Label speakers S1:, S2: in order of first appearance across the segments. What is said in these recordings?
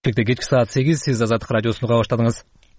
S1: Кечки саат 8 сиз Азаттык радиосун уга баштадыңыз.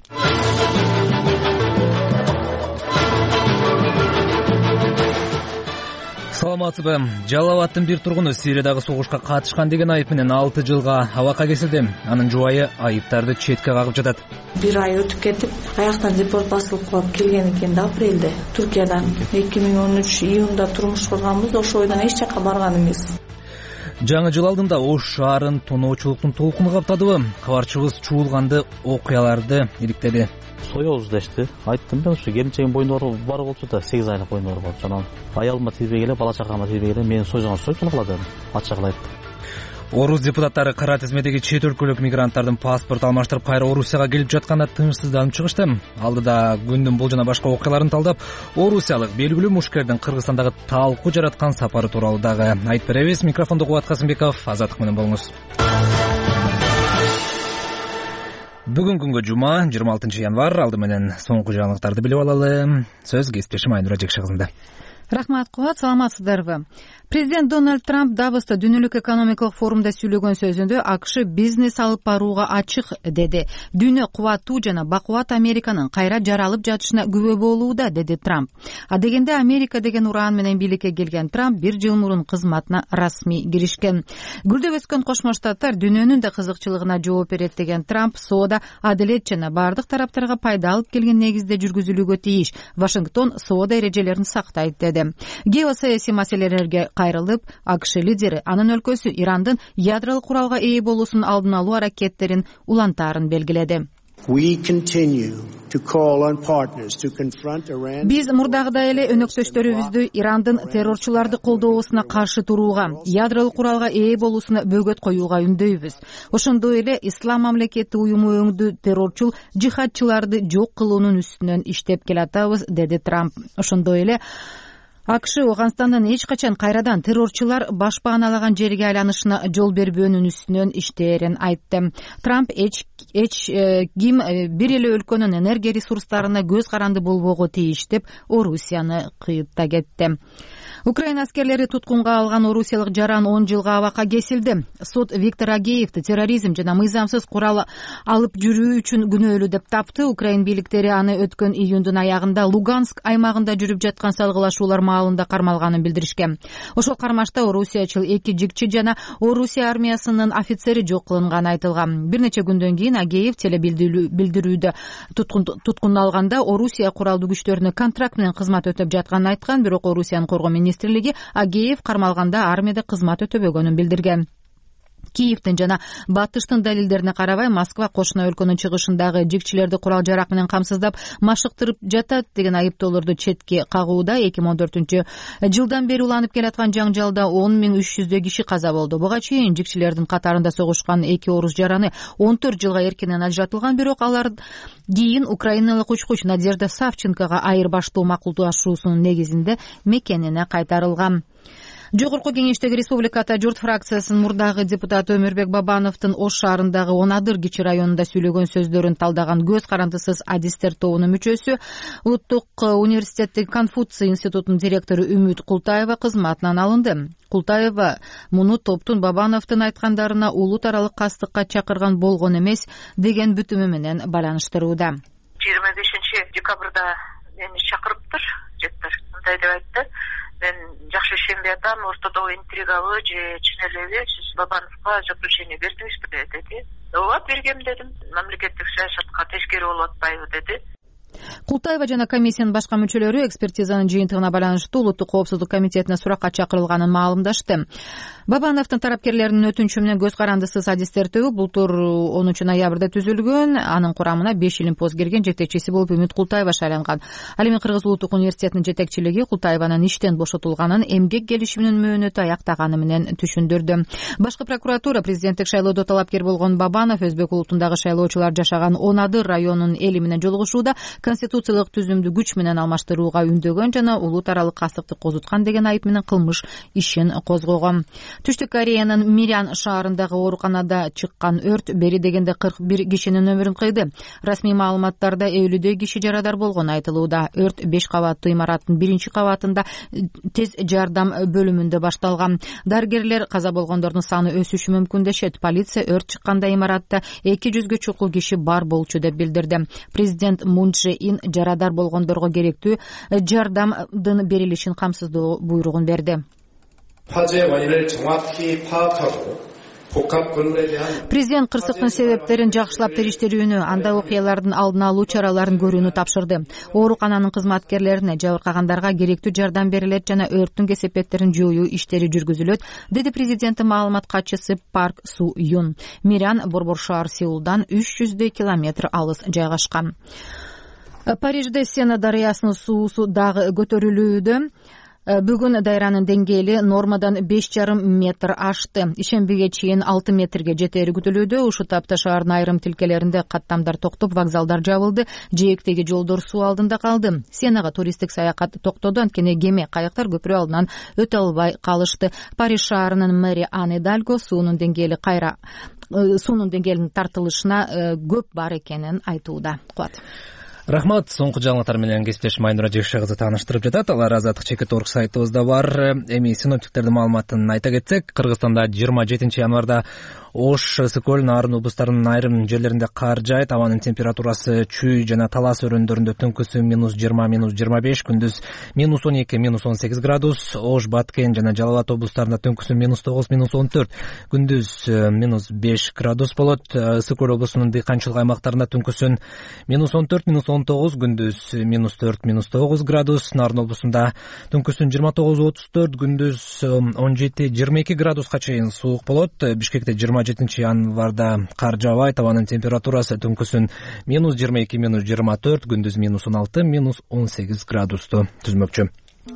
S1: Саламатсызбы. Жалал-Абадтын бир тургуну Сириядагы согушка катышкан деген айып менен 6 жылга абакка кесилди. Анын жубайы айыптарды четке кагып жатат.
S2: Бир ай өтүп кетип, аяктан депорт басылып калып келген экен да апрелде Түркиядан. 2013 июнда турмуш курганбыз, ошол бойдон эч жакка барган эмес.
S1: Жаңы жыл алдында Ош шаарын тоноочулуктун толкуну каптадыбы? Кабарчыбыз чуулганды окуяларды иликтеди.
S3: Соёбуз дешти. Айттым мен ушу келинчегим бойдон бар болчу да 8 айлык бойдон болчу. Анан аялыма тийбей эле, бала чакама тийбей эле мени сойгон кылады. Ачык айтты.
S1: Орус депутаттары кара тизмедеги чет өлкөлүк мигранттардын паспорт алмаштырып кайра Орусияга келип жатканда тынчсызданып чыгышты. Алдыда күндүн бул жана башка окуяларын талдап, орусиялык белгилүү мушкердин Кыргызстандагы талкуу жараткан сапары тууралуу дагы айтып беребиз. Микрофондо Кубат Касымбеков, Азаттык менен болуңуз. Бүгүн күнгө жума 26 январь. Алды менен соңку жаңылыктарды билип алалы. Сөз кесиптешим Айнура Жекшегызында.
S4: Рахмат, Кубат, саламатсыздарбы? Президент Дональд Трамп Давоста дүйнөлүк экономикалык форумда сүйлөгөн сөзүндө АКШ бизнес алып барууга ачык деди. Дүйнө кубаттуу жана бакубат Американын кайра жаралып жатышына күбө болууда, деди Трамп. А дегенде Америка деген ураан менен бийликке келген Трамп 1 жыл мурун кызматына расмий киришкен. Гүлдөп өскөн Кошмо Штаттар дүйнөнүн да кызыкчылыгына жооп берет деген Трамп соода адилет жана бардык тараптарга пайда алып келген негизде жүргүзүлүүгө тийиш. Вашингтон соода эрежелерин сактайт деди. Геосаясий маселелерге кайрылып, АКШ лидери анын өлкөсү Ирандын ядролук куралга ээ болуусунун алдын алуу аракеттерин улантаарын белгиледи. Биз мурдагыдай эле өнөктөштөрүбүздү Ирандын террорчуларды колдоосуна каршы турууга, ядролук куралга ээ болуусуна бөгөт коюуга үндөйбүз. Ошондой эле Ислам мамлекети уюму өңдүү террорчул жихадчыларды жок кылуунун үстүнөн иштеп келатабыз, деди Трамп. Ошондой эле АКШ Афганстандын эч качан кайрадан террорчулар баш бааналаган жерге айланышына жол бербөөнүн үстүнөн иштээрин айтты. Трамп эч ким бир эле өлкөнүн энергия ресурстарына көз каранды болбоого тийиш деп Орусияны кыйытта кетти. Украина аскерлери туткунга алган орусиялык жаран 10 жылга абакка кесилди. Сот Виктор Агеевди терроризм жана мыйзамсыз курал алып жүрүү үчүн күнөөлүү деп тапты. Украин бийликтери аны өткөн июндун аягында Луганск аймагында жүрүп жаткан салгылашуулар маалында кармалганын билдиришкен. Ошол кармашта орусиячыл 2 жигчи жана Орусия армиясынын офицери жок кылынганы айтылган. Бир нече күндөн кийин Агеев телебилдирүүдө туткун алганда Орусия куралдуу күчтөрүнө контракт менен кызмат өтөп жатканын айткан, бирок Орусиянын коргоо министрлиги Агеев кармалганда армияда кызмат өтөбөгөнүн билдирген. Киевдин жана Батыштын далилдерине карабай, Москва кошуна өлкөнүн чыгышындагы жигчилерди курал жарак менен камсыздап машыктырып жатат деген айыптоолорду четке кагууда. 2014 бери уланып келаткан жаңжалда 10.300 киши каза болду. Буга чейин жигчилердин катарында согушкан 2 орус жараны 14 жылга эркинен ажыратылган, бирок алар кийин украиналык учкуч Надежда Савченкога айырбаштоо макулдашуусунун негизинде мекенине кайтарылган. Жогорку кеңештеги Республиката журт фракциясынын мурдагы депутаты Өмүрбек Бабановдун Ош шаарындагы Онадыр кичи районунда сүйлөгөн сөздөрүн талдаган көз карандысыз адистер тобунун мүчөсү, Улуттук университеттеги Конфуций институтунун директору Үмүт Култаева кызматынан алынды. Култаева муну топтун Бабановдун айткандарына улут аралык кастыкка чакырган болгон эмес деген бүтүмү менен байланыштырууда.
S5: 25 декабрда мени чакырыптыр, жеттер. Мындай деп айтты: мен жакшы ишенбей атам, ортодо интригабы же чын элеби сиз Бабановго заключение бердиңизби деди. Ооба, бергем дедим. Мамлекеттик саясатка тескери болуп атпайбы деди.
S4: Култаева жана комиссиянын башка мүчөлөрү экспертизанын жыйынтыгына байланыштуу Улуттук коопсуздук комитетине суракка чакырылганын маалымдашты. Бабановдун тарапкерлеринин өтүнчү менен көз карандысыз адистер тобу былтыр 10 ноябрда түзүлгөн. Анын курамына 5 илимпоз кирген, жетекчиси болуп Үмүт Култаева шайланган. Ал эми Кыргыз Улуттук университетинин жетекчилиги Култаеванын иштен бошотулганын эмгек келишиминин мөөнөтү аяктаганы менен түшүндүрдү. Башкы прокуратура президенттик шайлоодо талапкер болгон Бабанов Өзбек улутундагы шайлоочулар жашаган Онадыр районунун эли менен жолугушууда конституциялык түзүмдү күч менен алмаштырууга үндөгөн жана улут аралык кастыкты козуткан деген айып менен кылмыш ишин козгогон. Түштүк Кореянын Мирян шаарындагы ооруканада чыккан өрт бери дегенде 41 кишинин өмүрүн кыйды. Расмий маалыматтарда 50дөй киши жарадар болгону айтылууда. Өрт 5 кабаттуу имараттын 1-кабатында тез жардам бөлүмүндө башталган. Дарыгерлер каза болгондордун саны өсүшү мүмкүн дешет. Полиция өрт чыкканда имаратта 200гө чукул киши бар болчу деп билдирди. Президент Мун Чже Ин жарадар болгондорго керектүү жардамдын берилишин камсыздоо буйругун берди. Президент кырсыктын себептерин жакшылап териштирүүнү, анда окуялардын алдын алуу чараларын көрүүнү тапшырды. Оорукананын кызматкерлерине, жабыркагандарга керектүү жардам берилет жана өрттүн кесепеттерин жоюу иштери жүргүзүлөт, деди президенттин маалымат катчысы Парк Су Юн. Мирян борбор шаар Сеулдан 300 километр алыс жайгашкан. Парижде Сена дарыясынын суусу дагы көтөрүлүүдө. Бүгүн дайранын деңгээли нормадан 5,5 метр ашты. Ишембиге чейин 6 метрге жетери күтүлүүдө. Ушул тапта шаардын айрым тилкелеринде каттамдар токтоп, вокзалдар жабылды, жээктеги жолдор суу алдында калды. Сенага туристтик саякат токтоду, анткени кеме, кайыктар көпүрө алдынан өтө албай калышты. Париж шаарынын мэри Ан Идальго суунун деңгээлинин тартылышына көп бар экенин айтууда. Куат.
S1: Рахмат. Соңку жаңылыктар менен кесиптешим Айнура Жекши кызы тааныштырып жатат. Алар Азаттык.org сайтыбызда бар. Эми синоптиктердин маалыматын айта кетсек, Кыргызстанда 27 январда Ош, Ысык-Көл, Нарын облустарынын айрым жерлеринде кар жаайт. Абанын температурасы Чүй жана Талас өрөөндөрүндө түнкүсү -20, -25, күндүз -12, -18 градус. Ош, Баткен жана Жалал Абад облустарында түнкүсү -9, -14, күндүз -5 градус болот. Ысык-Көл облусунун дыйканчылык аймактарында түнкүсүн -14, -19, күндүз -4, -9 градус. Нарын облусунда түнкүсүн 29-34, күндүз 17-22 градуска чейин суук болот. Бишкекте 27 январда кар жаабайт. Абанын температурасы түнкүсүн -22, -24, күндүз -16, -18 градусту түзмөкчү.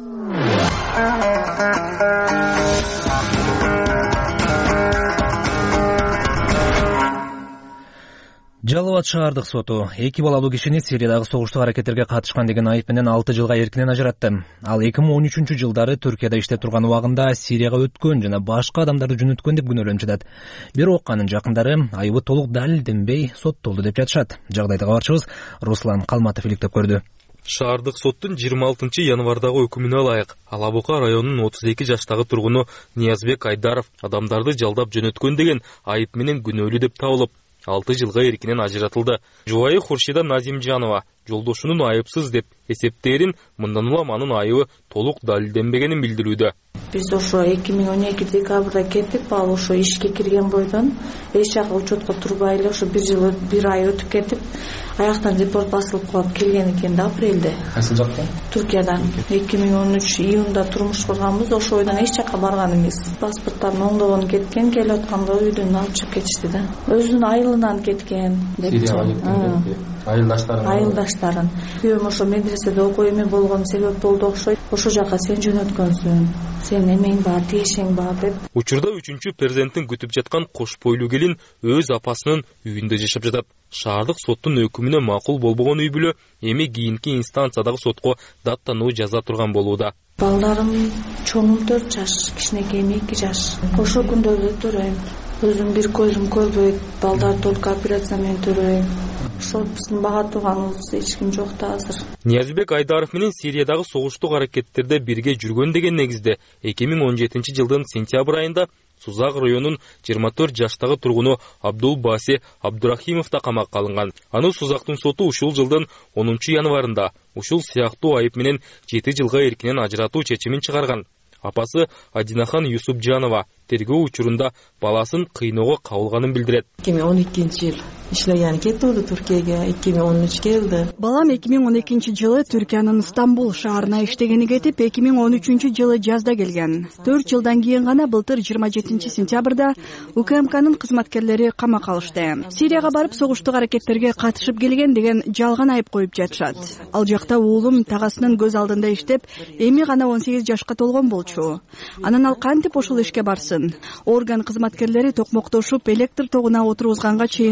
S1: Жалал Абад шаардык соту 2 балалуу кишини Сириядагы согуштук аракеттерге катышкан деген айып менен 6 жылга эркинен ажыратты. Ал 2013 жылдары Түркияда иштеп турган убагында Сирияга өткөн жана башка адамдарды жөнөткөн деп күнөөлөнүп жатат. Бирок анын жакындары айыбы толук далилденбей соттолду деп жатышат. Жагдайды кабарчыбыз Руслан Калматов иликтеп көрдү.
S6: Шаардык соттун 26 январдагы өкүмүнө ылайык Алабука районунун 32 жаштагы тургуну Ниязбек Айдаров адамдарды жалдап жөнөткөн деген айып менен күнөөлүү деп табылып, 6 жылга эркинен ажыратылды. Жубайы Хуршида Назимжанова жолдошунун айыпсыз деп эсептээрин, мындан улам анын айыбы толук далилденбегенин билдирүүдө.
S2: Биз ошо 2012 декабрда кеттик, ал ошо ишке кирген бойдон эч жака учетко турбай эле ошо 1 ай өтүп кетип, аяктан депорт басылып калып келген экен да апрелде.
S7: Кайсы жактан?
S2: Түркиядан. 2013 июнда турмуш курганбыз, ошо бойдон эч жака барган эмес. Паспорттарын оңдогон кеткен, келип атканда үйдөн алып чыгып кетишти да. Өзүнүн айылынан кеткен деп. Айылдаштарын. Күйөөм ошо медреседе окуу эме болгон себеп болду окшойт. Ошо жака сен жөнөткөнсүң, сен эмең бар, тиешең бар деп.
S6: Учурда 3-чү перзентин күтүп жаткан кош бойлуу келин өз апасынын үйүндө жашап жатат. Шаардык соттун өкүмүнө макул болбогон үй бүлө эми кийинки инстанциядагы сотко даттануу жаза турган болууда.
S2: Балдарым чоңум 4 жаш, кичинекейим 2 жаш. Ошол күндөрдө төрөйм. Өзүм бир көзүм көрбөйт, балдар только операция менен төрөйм. Ошол биздин бага турганыбыз эч ким жок да азыр.
S6: Ниязбек Айдаров менен Сириядагы согуштук аракеттерде бирге жүргөн деген негизде 2017 жылдын сентябрь айында Сузак районунун 24 жаштагы тургуну Абдул Баси Абдурахимов да камакка алынган. Аны Сузактын соту ушул жылдын 10 январында ушул сыяктуу айып менен 7 жылга эркинен ажыратуу чечимин чыгарган. Апасы Адинахан Юсупжанова тергөө учурунда баласын кыйноого кабылганын билдирет.
S8: 2012 жыл иштеген кетти Түркияга, 2013 келди.
S9: Балам 2012 жылы Түркиянын Стамбул шаарына иштегени кетип, 2013 жылы жазда келген. 4 жылдан кийин гана былтыр 27 сентябрда УКМКнын кызматкерлери камакка алышты. Сирияга барып согуштук аракеттерге катышып келген деген жалган айып коюп жатышат. Ал жакта уулум тагасынын көз алдында иштеп, эми гана 18 жашка толгон болчу. Анан ал кантип ошол ишке барсын? Орган кызматкерлери токмоктошуп, электр тогуна отургузганга чейин кыйнап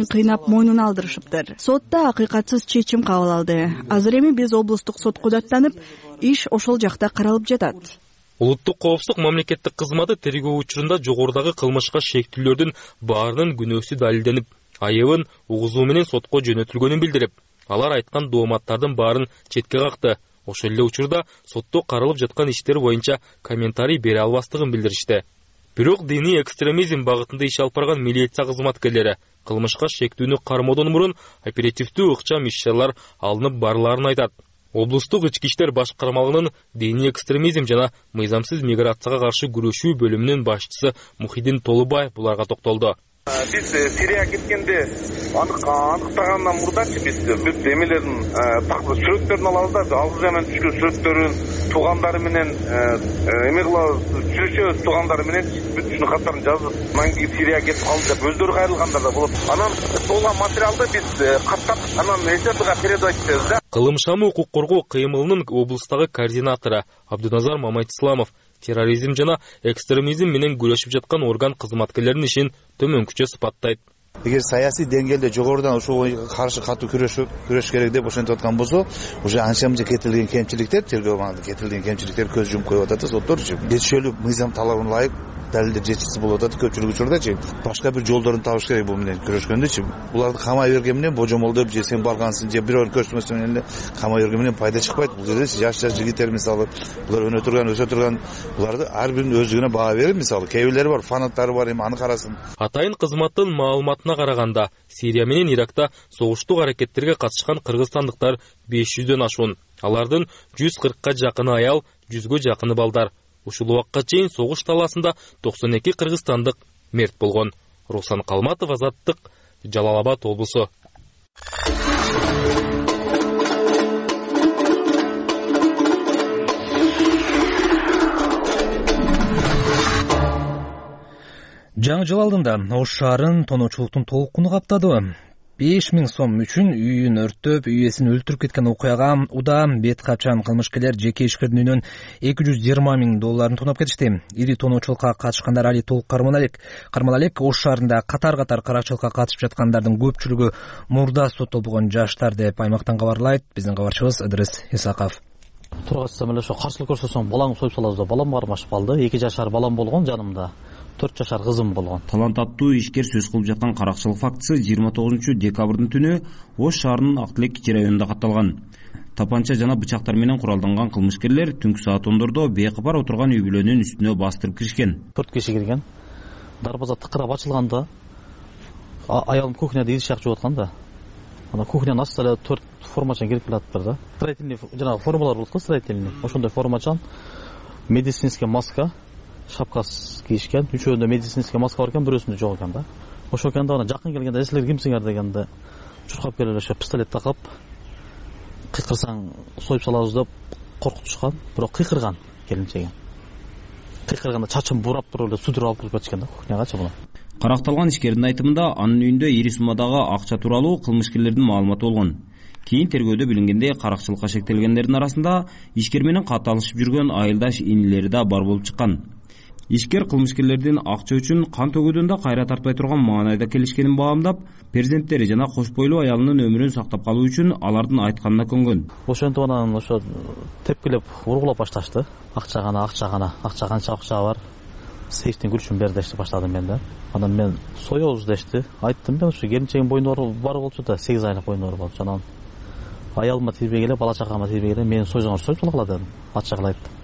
S9: мойнуна алдырышыптыр. Сотто акыйкатсыз чечим кабыл алды. Азыр эми биз облустук сотко даттанып, иш ошол жакта каралып жатат.
S6: Улуттук коопсуздук мамлекеттик кызматы тергөө учурунда жогорудагы кылмышка шектүүлөрдүн баарынын күнөөсү далилденип, айыбын угузуу менен сотко жөнөтүлгөнүн билдирип, алар айткан дооматтардын баарын четке какты. Ошол эле учурда сотто каралып жаткан иштер боюнча комментарий бере албастыгын билдиришти. Бирок диний экстремизм багытында иш алып барган милиция кызматкерлери кылмышка шектүүнү кармоодон мурун оперативдүү ыкчам иш-чаралар алынып барларын айтат. Облустук ички иштер башкармалыгынын диний экстремизм жана мыйзамсыз миграцияга каршы күрөшүү бөлүмүнүн башчысы Мухиддин Толубаев буларга токтолду.
S7: Биз Сирияга кеткенде аныктагандан мурдачы биз бүт эмелердин сүрөттөрүн алабыз да, алгы жаман түшкөн сүрөттөрүн туугандары менен эме кылабыз, сүрүшөбүз туугандары менен бүт ушунун каттарын жазып, анан кийин Сирияга кетип калды деп өздөрү кайрылгандар да болот. Анан болгон материалды биз каттап, анан ССБга передать этебиз да.
S6: Кылымшамы укук коргоо кыймылынын облустагы координатору Абдуназар Мамайтисламов терроризм жана экстремизм менен күрөшүп жаткан орган кызматкерлеринин ишин төмөнкүчө сыпаттайт.
S10: Эгер саясий деңгээлде жогорудан ошого каршы катуу күрөш керек деп ошентип аткан болсо, уже анча-мынча кетирилген кемчиликтер, тергөө маалында кетирилген кемчиликтер көз жумуп коюп атат да, сотторчу. Жетишөлүү мыйзам талабына ылайык далилдер жетишсиз болуп атат көпчүлүк учурдачы. Башка бир жолдорун табыш керек бул менен күрөшкөндүчү. Буларды камай берген менен божомолдоп же сен баргансың же бирөөнү көрсөтмөсөң менен камай берген менен пайда чыкпайт. Бул жерде жаш жигиттер мисалы, булар өсө турган, буларды ар биринин өздүгүнө баа берип, мисалы, кээ бирлери бар, фанаттары бар, эми аны карасын.
S6: Атайын кызматтын маалыматына караганда, Сирия менен Иракта согуштук аракеттерге катышкан кыргызстандыктар 500дөн ашуун. Алардын 140ка жакыны аял, 100гө жакыны балдар. Ушул убакка чейин согуш талаасында 92 кыргызстандык мерт болгон. Руслан Калматов, Азаттык, Жалал-Абад облусу.
S1: Жаңы жыл алдында Ош шаарын тоноочулуктун толкуну каптады. 5000 сом үчүн үйүн өрттөп, үйесин өлтүрүп кеткен окуяга уда бет качан кылмышкерлер жеке ишкердин үйүнөн $220,000 тонап кетишти. Ири тоноочулукка катышкандар али толук кармала элек. Ош шаарында катар-катар каракчылыкка катышып жаткандардын көпчүлүгү мурда соттолбогон жаштар деп аймактан кабарлайт биздин кабарчыбыз Ыдырыс Исаков.
S3: Туура айтсам эле ошо каршылык көрсөтсөң балаңды союп салабыз деп балам кармашып калды. 2 жашар балам болгон жанымда. 4 жашар кызым болгон.
S11: Талант аттуу ишкер сөз кылып жаткан каракчылык фактысы 29-декабрдын түнү Ош шаарынын Актилек Кичи районунда катталган. Тапанча жана бычактар менен куралданган кылмышкерлер түнкү саат 10дордо бейкапар отурган үй бүлөнүн үстүнө бастырып киришкен.
S3: 4 киши кирген. Дарбаза тыкырап ачылганда аялым кухняда идиш жакчып аткан да. Ана кухнянын астына 4 формачан кирип келатыптыр да. Строительный жана формалар болот го, строительный. Ошондой формачан, медицинский маска, шапка кийишкен, үчөөндө медицинский маска бар экен, бирөөсүндө жок экен да. Ошол экен да, ана жакын келгенде силер кимсиңер дегенде чуркап келип ошо пистолет такап кыйкырсаң союп салабыз деп коркутушкан, бирок кыйкырган келинчеги. Кыйкырганда чачын бурап туруп эле судуруп алып кирип кетишкен да кухнягачы буну.
S11: Каракталган ишкердин айтымында анын үйүндө ири суммадагы акча тууралуу кылмышкерлердин маалыматы болгон. Кийин тергөөдө билингендей каракчылыкка шектелгендердин арасында ишкер менен катталышып жүргөн айылдаш инилери да бар болуп чыккан. Ишкер кылмышкерлердин акча үчүн кан төгүүдөн да кайра тартпай турган маанайда келишкенин баамдап, перзенттери жана кош бойлуу аялынын өмүрүн сактап калуу үчүн алардын айтканына көнгөн.
S3: Ошентип анан ошо тепкилеп ургулап башташты. Акча канча акча бар. Сейфтин күчүн бер дешти баштадым мен да. Анан мен соёбуз дешти. Айттым мен ушу келинчегим бойдон бар болчу да, 8 айлык бойдон болчу. Анан аялыма тийбей эле, бала чагама тийбей эле мен сойгон союп кала дедим. Ачык эле айттым.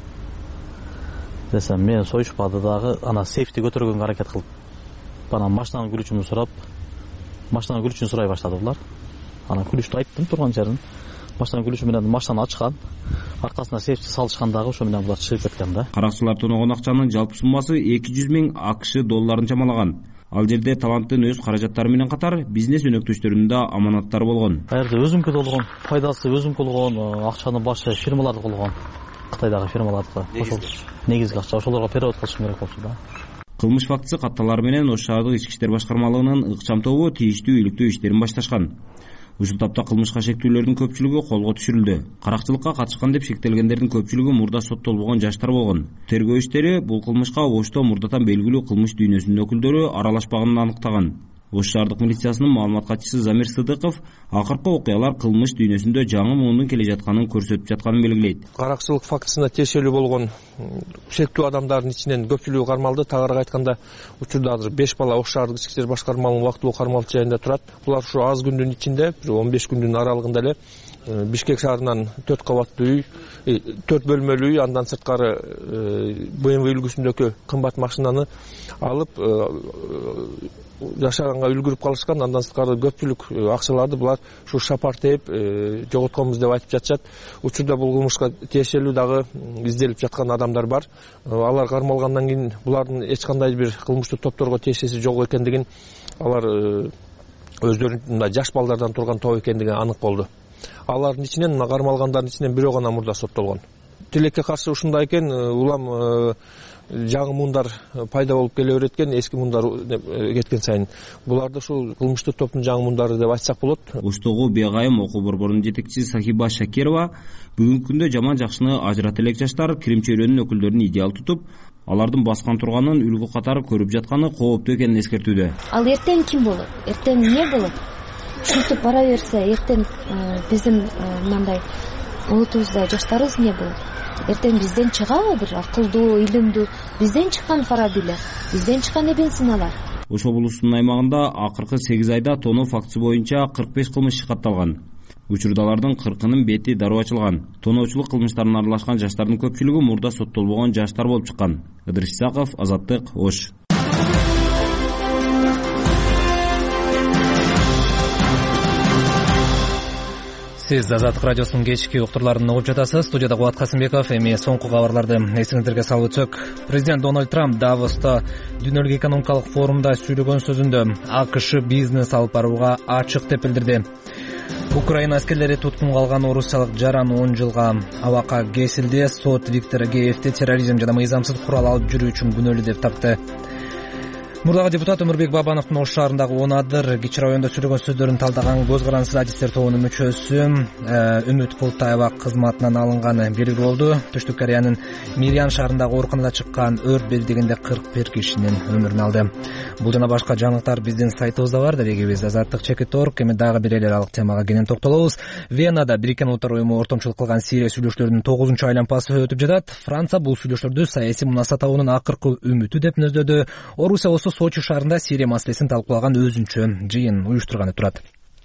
S3: Десем мен союшпады дагы, ана сейфти көтөргөнгө аракет кылып. Анан машинанын күлүчүн сурай баштады булар. Анан күлүчтү айттым турган жерин. Машинанын күлүчү менен машинаны ачкан. Аркасына сейфти салышкан дагы, ошо менен булар чыгып кеткен да.
S11: Каракчылар тоногон акчанын жалпы суммасы $200,000 чамалаган. Ал жерде таланттын өз каражаттары менен катар бизнес өнөктөштөрүнүн да аманаттары болгон.
S3: Каерде өзүмкү болгон, пайдасы өзүмкү болгон, акчанын башы фирмаларды болгон. Кытайдагы фирмаларды. Ошол негизги акча, ошолорго перевод кылышым керек болчу да.
S11: Кылмыш фактысы катталары менен Ош шаардык ички иштер башкармалыгынын ыкчам тобу тийиштүү үйлүктөө иштерин башташкан. Ушул тапта кылмышка шектүүлөрдүн көпчүлүгү колго түшүрүлдү. Каракчылыкка катышкан деп шектелгендердин көпчүлүгү мурда соттолбогон жаштар болгон. Тергөө иштери бул кылмышка Ошто мурдатан белгилүү кылмыш дүйнөсүнүн өкүлдөрү аралашпаганын аныктаган. Ош шаардык милициясынын маалымат катчысы Замир Сыдыков акыркы окуялар кылмыш дүйнөсүндө жаңы муунун келе жатканын көрсөтүп жатканын белгилейт.
S12: Каракчылык фактысына тиешелүү болгон шектүү адамдардын ичинен көпчүлүгү кармалды. Тагыраак айтканда, учурда азыр 5 бала Ош шаардык ички иштер башкармалыгынын убактылуу кармалып жайында турат. Булар ушу аз күндүн ичинде, 15 күндүн аралыгында эле Бишкек шаарынан 4 кабаттуу үй, 4 бөлмөлүү үй, андан сырткары BMW үлгүсүндөгү кымбат машинаны алып жашаганга үлгүрүп калышкан. Андан сырткары көпчүлүк акчаларды булар ушу шапар тээп жоготконбуз деп айтып жатышат. Учурда бул кылмышка тиешелүү дагы изделип жаткан адамдар бар. Алар кармалгандан кийин булардын эч кандай бир кылмыштуу топторго тиешеси жок экендигин, алар өздөрүнүн жаш балдардан турган топ экендиги анык болду. Алардын ичинен, кармалгандардын ичинен бирөө гана мурда соттолгон. Тилекке каршы ушундай экен, улам жаңы муундар пайда болуп келе берет экен, эски муундар кеткен сайын. Буларды ушул кылмыштуу топтун жаңы муундары деп айтсак болот.
S11: Оштогу Бегайым окуу борборунун жетекчиси Сахиба Шакирова бүгүнкү күндө жаман жакшыны ажырата элек жаштар кирим чөйрөнүн өкүлдөрүн идеал тутуп, алардын баскан турганын үлгү катары көрүп жатканы кооптуу экенин эскертүүдө.
S13: Ал эртең ким болот? Эртең эмне болот? Ушинтип бара берсе, эртең биздин мындай улутубузда жаштарыбыз эмне болот? Эртең бизден чыгабы бир акылдуу, илимдүү, бизден чыккан Фарабилер, бизден чыккан Ибн Синалар.
S11: Ош облусунун аймагында акыркы 8 айда тоноо фактысы боюнча 45 кылмыш катталган. Учурдалардын 40-нын бети дароо ачылган. Тоноочулук кылмыштарына аралашкан жаштардын көпчүлүгү мурда соттолбогон жаштар болуп чыккан. Ыдырыс Исаков, Азаттык, Ош.
S1: Сиз Азаттык радиосунун кечки уктурларын угуп жатасыз. Студияда Кубат Касымбеков. Эми соңку кабарларды эсиңиздерге салып өтсөк. Президент Дональд Трамп Давоста дүйнөлүк экономикалык форумда сүйлөгөн сөзүндө АКШ бизнес алып барууга ачык деп билдирди. Украина аскерлери туткунга алган орусиялык жаран 10 жылга абакка кесилди. Сот Виктор Геевди терроризм жана мыйзамсыз курал алып жүрүү үчүн күнөөлүү деп тапты. Мурдагы депутат Өмүрбек Бабановдун Ош шаарындагы 10 адыр Кичи районунда сүйлөгөн сөздөрүн талдаган Көз карансыз адистер тобунун мүчөсү Үмүт Култаева кызматынан алынганы белгилүү болду. Түштүк Кореянын Мирьян шаарындагы ооруканада чыккан өрт белдегинде 41 кишинин өмүрүн алды. Бул жана башка жаңылыктар биздин сайтыбызда бар. Дерегибиз azаттык.org. Эми дагы бир эл аралык темага кенен токтолобуз. Венада Бириккен Улуттар уюму ортомчулук кылган Сирия сүйлөшүүлөрүнүн 9-айланпасы өтүп жатат. Франция бул сүйлөшүүлөрдү саясий мунаса табуунун акыркы үмүтү деп мүнөздөдү. Орусия болсо Сочи шаарында Сирия маселесин талкуулаган өзүнчө жыйын уюштурганы турат.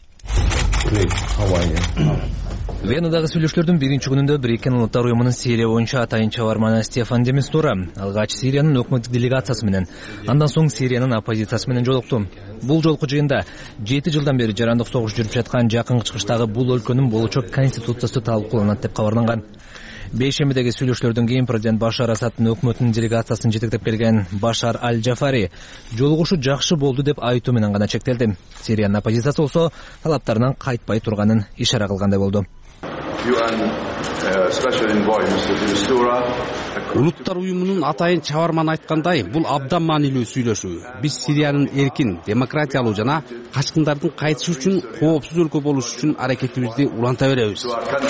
S1: Венадагы сүйлөшүүлөрдүн биринчи күнүндө Бириккен Улуттар уюмунун Сирия боюнча атайын чабарманы Стефан де Мистура алгач Сириянын өкмөттүк делегациясы менен, андан соң Сириянын оппозициясы менен жолукту. Бул жолку жыйында 7 жылдан бери жарандык согуш жүрүп жаткан жакын чыгыштагы бул өлкөнүн болочок конституциясы талкууланат деп кабарланган. Бейшембидеги сүйлөшүүлөрдөн кийин президент Башар Асадтын өкмөтүнүн делегациясын жетектеп келген Башар Аль-Джафари жолугушуу жакшы болду деп айтуу менен гана чектелди. Сириянын оппозициясы болсо талаптарынан кайтпай турганын ишара кылгандай болду.
S14: Улуттар уюмунун атайын чабарманы айткандай, бул абдан маанилүү сүйлөшүү. Биз Сириянын эркин, демократиялуу жана качкындардын кайтышы үчүн коопсуз өлкө болуш үчүн аракетибизди уланта беребиз.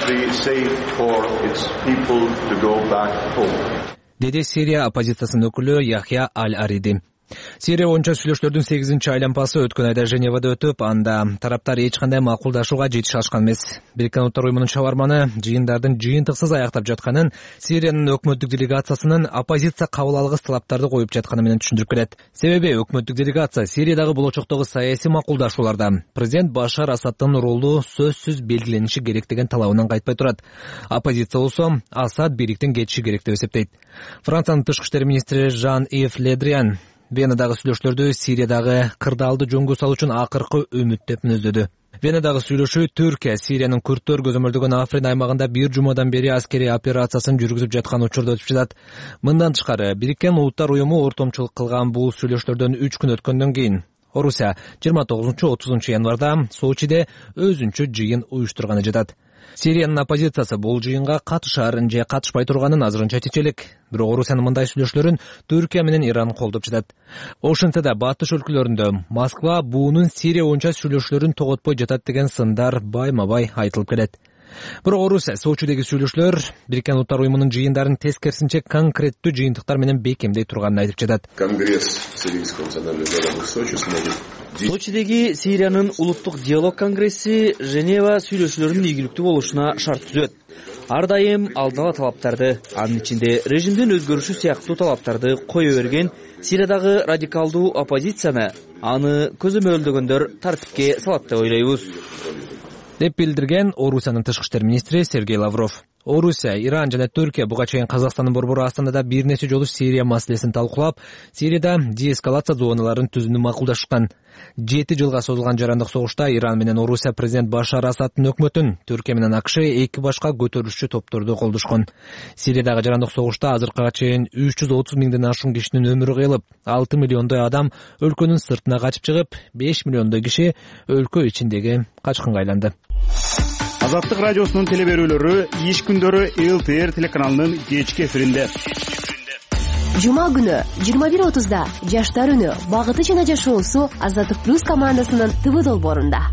S1: Деди Сирия оппозициясынын өкүлү Яхья Аль-Ариди. Сирия боюнча сүйлөшүүлөрдүн 8-айланпасы өткөн айда Женевада өтүп, анда тараптар эч кандай макулдашууга жетише алышкан эмес. Бириккен Улуттар уюмунун чабарманы жыйындардын жыйынтыксыз аяктап жатканын, Сириянын өкмөттүк делегациясынын оппозиция кабыл алгыс талаптарды коюп жатканы менен түшүндүрүп келет. Себеби өкмөттүк делегация Сириядагы болочоктогу саясий макулдашууларда президент Башар Асадтын ролу сөзсүз белгилениши керек деген талабынан кайтпай турат. Оппозиция болсо Асад бийликтен кетиши керек деп эсептейт. Франциянын тышкы иштер министри Жан-Ив Ледриан Венадагы сүйлөшүүлөрдү Сириядагы кырдаалды жөнгө салуу үчүн акыркы үмүт деп мүнөздөдү. Венадагы сүйлөшүү Түркия Сириянын күрттөр көзөмөлдөгөн Африн аймагында 1 жумадан бери аскерий операциясын жүргүзүп жаткан учурда өтүп жатат. Мындан тышкары Бириккен Улуттар уюму ортомчулук кылган бул сүйлөшүүлөрдөн 3 күн өткөндөн кийин Орусия 29-30 январда Сочиде өзүнчө жыйын уюштурганы жатат. Сириянын оппозициясы бул жыйынга катышарын же катышпай турганын азырынча айтчу элек. Бирок Орусиянын мындай сүйлөшүүлөрүн Түркия менен Иран колдоп жатат. Ошентсе да батыш өлкөлөрүндө Москва буунун Сирия боюнча сүйлөшүүлөрүн тоготпой жатат деген сындар байма-бай айтылып келет. Бирок Орусия Сочидеги сүйлөшүүлөр Бириккен Улуттар уюмунун жыйындарын тескерисинче конкреттүү жыйынтыктар менен бекемдей турганын айтып жатат.
S15: Конгресс Сирийского национального диалога в Сочи смогут.
S16: Сочидеги Сириянын улуттук диалог конгресси Женева сүйлөшүүлөрүнүн ийгиликтүү болушуна шарт түзөт. Ар дайым алдын ала талаптарды, анын ичинде режимдин өзгөрүшү сыяктуу талаптарды кое берген Сириядагы радикалдуу оппозицияны аны көзөмөлдөгөндөр тартипке салат деп ойлойбуз, деп билдирген Орусиянын тышкы иштер министри Сергей Лавров. Орусия, Иран жана Түркия буга чейин Казакстандын борбору Астанада бир нече жолу Сирия маселесин талкуулап, Сирияда деэскалация зоналарын түзүүнү макулдашкан. 7 жылга созулган жарандык согушта Иран менен Орусия президент Башар Асаддын өкмөтүн, Түркия менен АКШ эки башка көтөрүлүшчү топторду колдошкон. Сириядагы жарандык согушта азыркыга чейин 330 миңден ашуун кишинин өмүрү кыйылып, 6 миллиондой адам өлкөнүн сыртына качып чыгып, 5 миллиондой киши өлкө ичиндеги качкынга айланды.
S17: Азаттык радиосунун телеберүүлөрү иш күндөрү ЛТР телеканалынын кечки эфиринде.
S18: Жума күнү 21:30да Жаштар үнү багыты жана жашоосу Азаттык плюс командасынын ТВ долбоорунда.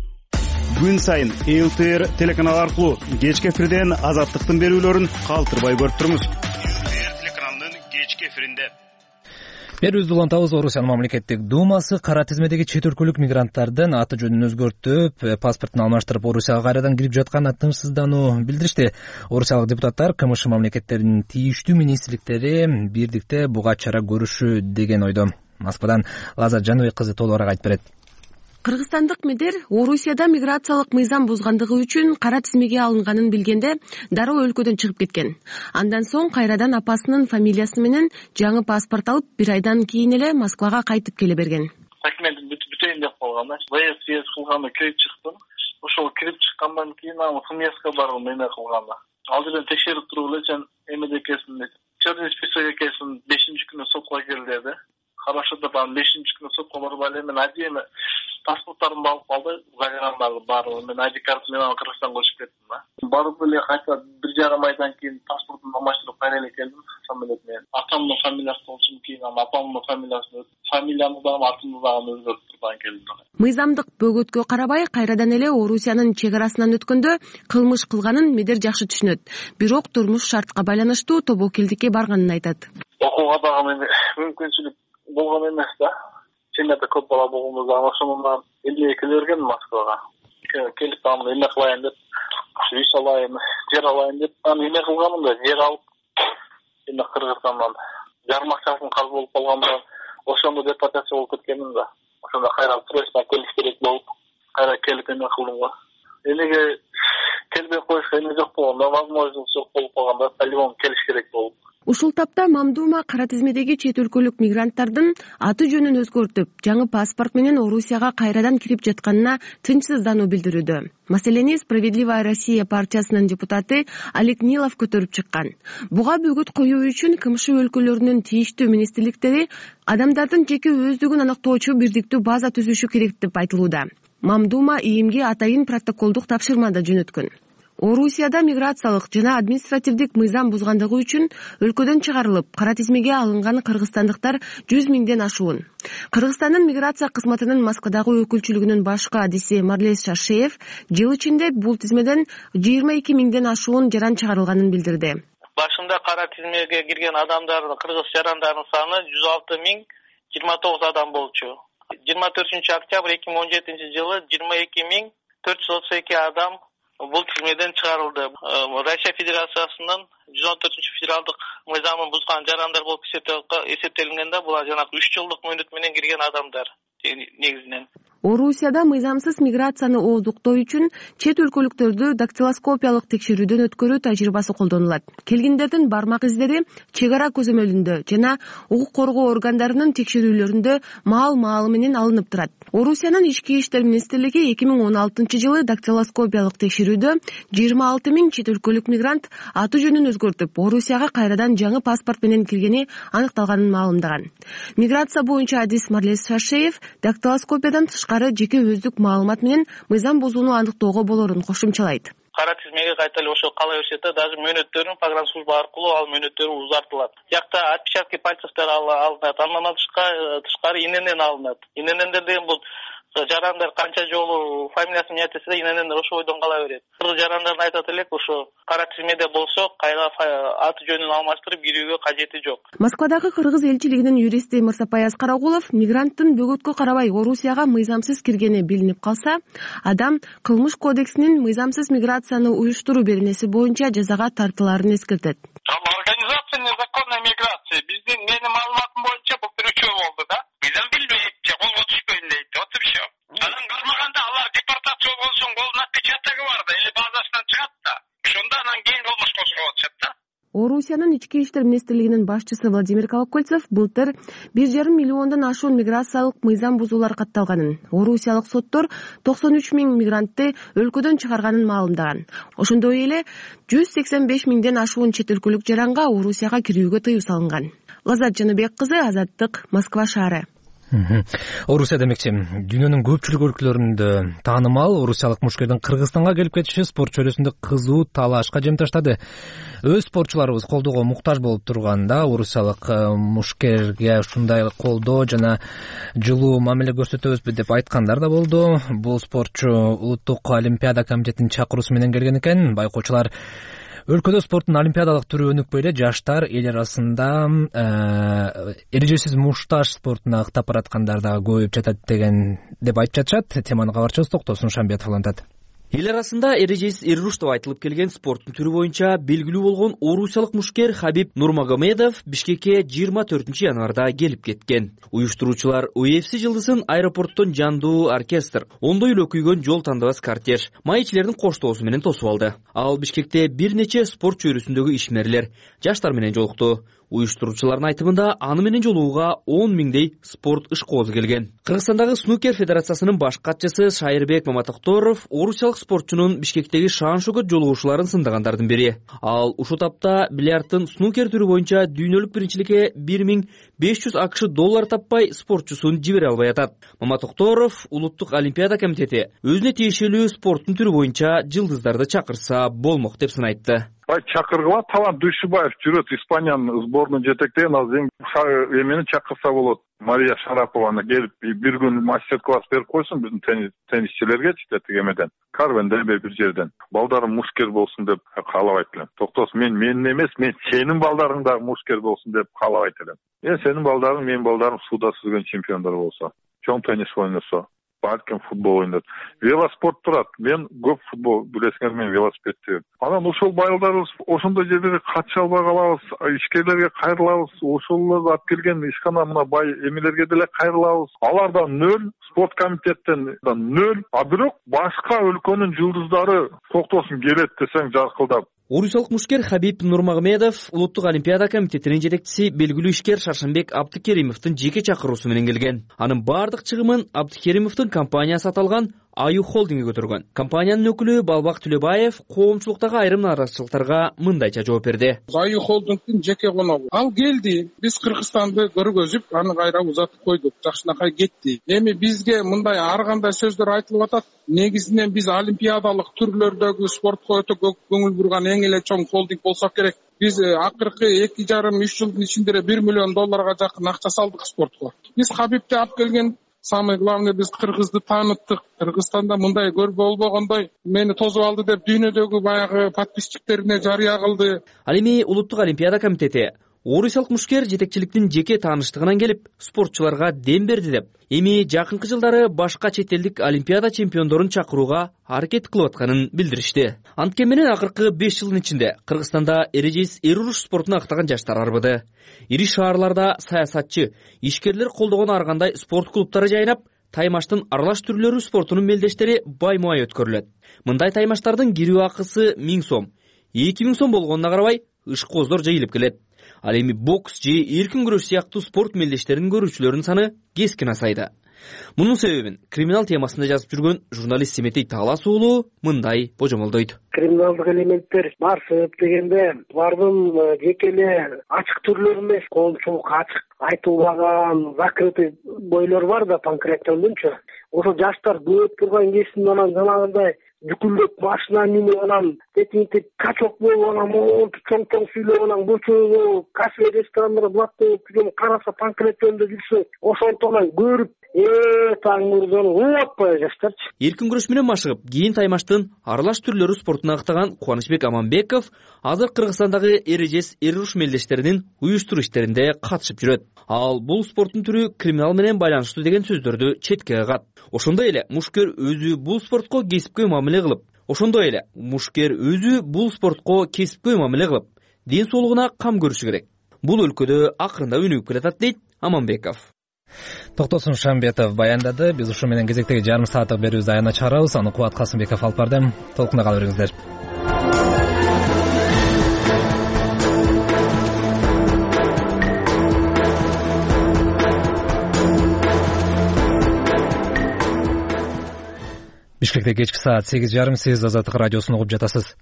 S17: Күн сайын ЛТР телеканалы аркылуу кечки эфирден Азаттыктын берүүлөрүн калтырбай көрүп турмуз. ЛТР телеканалынын кечки эфиринде.
S1: Берүүбүздү улантабыз. Орусиянын мамлекеттик думасы кара тизмедеги чет өлкөлүк мигранттардын аты жөнүн өзгөртүп, паспортун алмаштырып Орусияга кайрадан кирип жатканына тынчсыздануу билдиришти. Орусиялык депутаттар КМШ мамлекеттеринин тийиштүү министрликтери бирдикте буга чара көрүшү деген ойдо. Москвадан Лаза Жаныбек кызы толугураак айтып берет.
S19: Кыргызстандык мидер Орусияда миграциялык мыйзам бузгандыгы үчүн кара тизмеге алынганын билгенде дароо өлкөдөн чыгып кеткен. Андан соң кайрадан апасынын фамилиясы менен жаңы паспорт алып, 1 айдан кийин эле Москвага кайтып келе берген.
S20: Документин бүтөйүн деп калган. ВС кылганы кирип чыктым. Ошол кирип чыккандан кийин ФМСка барып эме кылган. Ал жерден текшерип туруп эле сен эмеде экенсиң деп. Черный список экенсиң, 5-күнү сотко кел деди. Хорошо деп анан 5-күнү сотко барып эле мен адеме паспорттарымды алып калды, заграндарды баары. Мен ID карта менен Кыргызстанга көчүп кеттим да. Барып эле кайта 1,5 айдан кийин паспортумду алмаштырып кайра эле келдим самолет менен. Атамдын фамилиясы болчу, кийин апамдын фамилиясын, фамилиямды дагы атымды дагы өзгөртүп турган келдим.
S19: Мыйзамдык бөгөткө карабай кайрадан эле Орусиянын чек арасынан өткөндө кылмыш кылганын мидер жакшы түшүнөт. Бирок турмуш шартка байланыштуу тобокелдикке барганын айтат.
S20: Окууга дагы мүмкүнчүлүк болгон эмес да. Семьяда көп бала болгондо ошондон эле келерген Москвага. Келип аны эме кылайын деп, үй салайын, жер алайын деп, аны эме кылганым да, жер алып, эме Кыргызстандан жармакчасын каз болуп калганда, ошондо депортация болуп кеткенмин да. Ошондо кайра срочно келиш керек болуп, кайра келип эме кылдым го. Эмеге келбей коюшка эме жок болгондо, возможность жок болуп калганда, по-любому келиш керек болуп.
S19: Ушул тапта Мамдума кара тизмедеги чет өлкөлүк мигранттардын аты жөнүн өзгөртүп, жаңы паспорт менен Орусияга кайрадан кирип жатканына тынчсыздануу билдирүүдө. Маселени Справедливая Россия партиясынын депутаты Олег Нилов көтөрүп чыккан. Буга бөгөт коюу үчүн КМШ өлкөлөрүнүн тийиштүү министрликтери адамдардын жеке өздүгүн аныктоочу бирдиктүү база түзүшү керек деп айтылууда. Мамдума ИИМге атайын протоколдук тапшырма да жөнөткөн. Орусияда миграциялык жана административдик мыйзам бузгандыгы үчүн өлкөдөн чыгарылып, кара тизмеге алынган кыргызстандыктар 100 миңден ашуун. Кыргызстандын миграция кызматынын Москвадагы өкүлчүлүгүнүн башкы адиси Марлес Шашеев жыл ичинде бул тизмеден 22 миңден ашуун жаран чыгарылганын билдирди.
S21: Башында кара тизмеге кирген адамдардын кыргыз жарандарынын саны 106 миң 29 адам болчу. 24 октябрь 2017 жылы 22 миң 432 адам бул тизмеден чыгарылды. Россия Федерациясынын 114 федералдык мыйзамын бузган жарандар болуп эсептелгенде булар жанагы 3 жылдык мөөнөт менен кирген адамдар негизинен.
S19: Орусияда мыйзамсыз миграцияны ооздуктоо үчүн чет өлкөлүктөрдү дактилоскопиялык текшерүүдөн өткөрүү тажрыйбасы колдонулат. Келгендердин бармак издери чек ара көзөмөлүндө жана укук коргоо органдарынын текшерүүлөрүндө маал менен алынып турат. Орусиянын ички иштер министрлиги 2016 жылы дактилоскопиялык текшерүүдө 26 миң чет өлкөлүк мигрант аты жөнүн өзгөртүп, Орусияга кайрадан жаңы паспорт менен киргени аныкталганын маалымдаган. Миграция боюнча адис Марлес Шашеев дактилоскопиядан тышкары жеке өздүк маалымат менен мыйзам бузууну аныктоого болорун кошумчалайт.
S21: Кара тизмеге кайта эле ошо кала берсе да, даже мөөнөттөрүн погранслужба аркылуу ал мөөнөттөрү узартылат. Жакта отпечатки пальцевдер алынат, андан тышкары ИНН алынат. ИНН деген бул жарандар канча жолу фамилиясын айтса иненендер ошо ойдон кала берет. Кыргыз жарандарын айтат элек, ошо кара тизмеде болсо кайра аты жөнүн алмаштырып кирүүгө кажети жок.
S19: Москвадагы кыргыз элчилигинин юристи Мырсапай Карагулов мигранттын бөгөткө карабай Орусияга мыйзамсыз киргени билинип калса, адам кылмыш кодексинин мыйзамсыз миграцияны уюштуруу беренеси боюнча жазага тартылаарын эскертет.
S21: Организация незаконной миграции биздин менин маалыматым боюнча бул үчөө болду да. Мыйзам билбейт же колго түшпөйүн дейт. Вот и все. Анан кармаганда алар депортация болгон соң колдун отпечатогу бар да, или базасынан чыгат да. Ошондо анан кийин кылмыш козгоп атышат да.
S19: Орусиянын ички иштер министрлигинин башчысы Владимир Колокольцев былтыр 1,5 миллиондон ашуун миграциялык мыйзам бузуулар катталганын, орусиялык соттор 93 000 мигрантты өлкөдөн чыгарганын маалымдаган. Ошондой эле 185 000ден ашуун чет өлкөлүк жаранга Орусияга кирүүгө тыюу салынган. Лазат Жаныбек кызы, Азаттык, Москва шаары.
S1: Орусия демекчи, дүйнөнүн көпчүлүк өлкөлөрүндө таанымал орусиялык мушкердин Кыргызстанга келип кетиши спорт чөйрөсүндө кызуу талашка жем таштады. Өз спортчуларыбыз колдоого муктаж болуп турганда, орусиялык мушкерге ушундай колдоо жана жылуу мамиле көрсөтөбүзбү деп айткандар да болду. Бул спортчу Улуттук олимпиада комитетинин чакыруусу менен келген экен. Байкоочулар өлкөдө спорттун олимпиадалык түрү өнүкпөй эле жаштар эл арасында эрежесиз мушташ спортуна ыктап бараткандар да көбөйүп жатат деп айтып жатышат. Теманы кабарчыбыз Токтосун Шамбетов улантат.
S16: Эл арасында эрежесиз эрируш деп айтылып келген спорттун түрү боюнча белгилүү болгон орусиялык мушкер Хабиб Нурмагомедов Бишкекке 24 январда келип кеткен. Уюштуруучулар UFC жылдызын аэропорттон жандуу оркестр, ондой эле күйгөн жол тандабас кортеж, маечилердин коштоосу менен тосуп алды. Ал Бишкекте бир нече спорт чөйрөсүндөгү ишмерлер, жаштар менен жолукту. Уюштуруучулардын айтымында аны менен жолугууга 10 000дей спорт ышкоозу келген. Кыргызстандагы снукер федерациясынын баш катчысы Шайырбек Маматокторов орусиялык спортчунун Бишкектеги шаан-шөкөт жолугушууларын сындагандардын бири. Ал ушул тапта бильярдтын снукер түрү боюнча дүйнөлүк биринчиликке $1500 таппай спортчусун жибере албай атат. Маматокторов Улуттук олимпиада комитети өзүнө тиешелүү спорттун түрү боюнча жылдыздарды чакырса болмок деп сынайтты.
S5: Чакыргыла Талант Дүйшүбаев жүрөт, Испаниянын сборунун жетектеген, азыр эмени чакырса болот. Мария Шарапованы келип бир күн мастер-класс берип койсун биздин теннисчилерге тегемеден. Карвендеби бир жерден. Балдарым мушкер болсун деп каалабайт элем. Токтос, мен эмес, мен сенин балдарың да мушкер болсун деп каалабайт элем. Сенин балдарың, менин балдарым сууда сүзгөн чемпиондор болсо, чоң теннис ойносо, балким футбол ойнойт. Велоспорт турат. Мен көп футбол билесиңер, мен велосипедчи. Анан ушул байылдарыбыз ошондой жерлерге катыша албай калабыз, ишкерлерге кайрылабыз. Ошолор алып келген ишкана мына бай эмелерге деле кайрылабыз. Алардан 0, спорт комитеттен 0, а бирок башка өлкөнүн жылдыздары токтосун келет десең жаркылдап.
S16: Орусиялык мушкер Хабиб Нурмагомедов Улуттук олимпиада комитетинин жетекчиси белгилүү ишкер Шаршанбек Абдыкеримовдун жеке чакыруусу менен келген. Анын бардык чыгымын Абдыкеримовдун компаниясы аталган Аю холдинги көтөргөн. Компаниянын өкүлү Балбак Түлөбаев коомчулуктагы айрым наразычылыктарга мындайча жооп берди.
S22: Аю холдингдин жеке коногу. Ал келди, биз Кыргызстанды көргөзүп, аны кайра узатып койдук, жакшынакай кетти. Эми бизге мындай ар кандай сөздөр айтылып атат. Негизинен биз олимпиадалык түрлөрдөгү спортко өтө көп көңүл бурган эң эле чоң холдинг болсок керек. Биз акыркы 2,5-3 жылдын ичинде $1 миллион жакын акча салдык спортко. Биз Хабибти алып келген, самый главный биз кыргызды таныттык. Кыргызстанда мындай көрбө болбогондой мени тосуп алды деп дүйнөдөгү баягы подписчиктерине жарыя кылды.
S16: Ал эми Улуттук олимпиада комитети орусиялык мушкер жетекчиликтин жеке тааныштыгынан келип спортчуларга дем берди деп, эми жакынкы жылдары башка чет элдик олимпиада чемпиондорун чакырууга аракет кылып атканын билдиришти. Анткени менен акыркы 5 жылдын ичинде Кыргызстанда эрежесиз эрируш спортуна ыктаган жаштар арбыды. Ири шаарларда саясатчы, ишкерлер колдогон ар кандай спорт клубтары жайнап, таймаштын аралаш түрлөрү спортунун мелдештери баймай өткөрүлөт. Мындай таймаштардын кирүү акысы 1000 сом, 2000 сом болгонуна карабай ышкооздор жайылып келет. Ал эми бокс же эркин күрөш сыяктуу спорт мелдештерин көрүүчүлөрүнүн саны кескин азайды. Мунун себебин криминал темасында жазып жүргөн журналист Семетей Таалас уулу мындай божомолдойт.
S23: Криминалдык элементтер барсып дегенде бардын жеке эле ачык түрлөрү эмес, коомчулукка ачык айтылбаган закрытый бойлор бар да, панкратиондунчу. Ошо жаштар көп турган кесип анан жанагындай бүкүлдөп машина минип анан тетинтип качок болуп анан монтип чоң сүйлөп анан көчөгө кафе ресторандарга блатта болуп жүргөн караса панкратиондо жүрсө ошонтон көрүп таң мурдон уп атпай жаштарчы.
S16: Эркин күрөш менен машыгып, кийин таймаштын аралаш түрлөрү спортуна ыктаган Кубанычбек Аманбеков азыр Кыргызстандагы эрежес эруш мелдештеринин уюштуруу иштеринде катышып жүрөт. Ал бул спорттун түрү криминал менен байланыштуу деген сөздөрдү четке кагат. Ошондой эле мушкер өзү бул спортко кесипкөй мамиле кылып, ден соолугуна кам көрүшү керек. Бул өлкөдө акырында өнүгүп келатат дейт Аманбеков.
S1: Токтосун Шамбетов баяндады. Биз ушу менен кезектеги жарым сааттык берүүбүздү аягына чыгарабыз. Аны Кубат Касымбеков алып барды. Толкунда кала бериңиздер. Бишкекте кечки саат 8:30. Сиз Азаттык радиосун угуп жатасыз.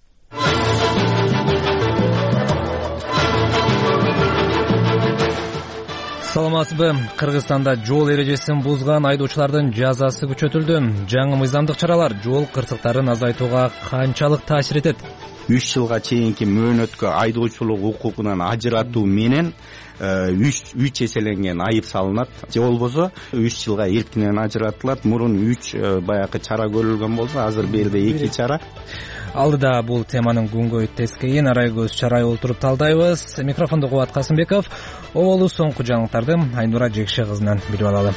S1: Саламатсызбы? Кыргызстанда жол эрежесин бузган айдоочулардын жазасы күчөтүлдү. Жаңы мыйзамдык чаралар жол кырсыктарын азайтууга канчалык таасир этет?
S2: 3 жылга чейинки мөөнөткө айдоочулук укугунан ажыратуу менен 3 эселенген айып салынат. Же болбосо 3 жылга эркинен ажыратылат. Мурун 3 баягы чара көрүлгөн болсо, азыр берде 2 чара.
S1: Алдыда бул теманын күнгөй тескейин арай көз чарай олтуруп талдайбыз. Микрофондо Кубат Касымбеков. Оболу соңку жаңылыктарды Айнура Жекше кызынан билип алалы.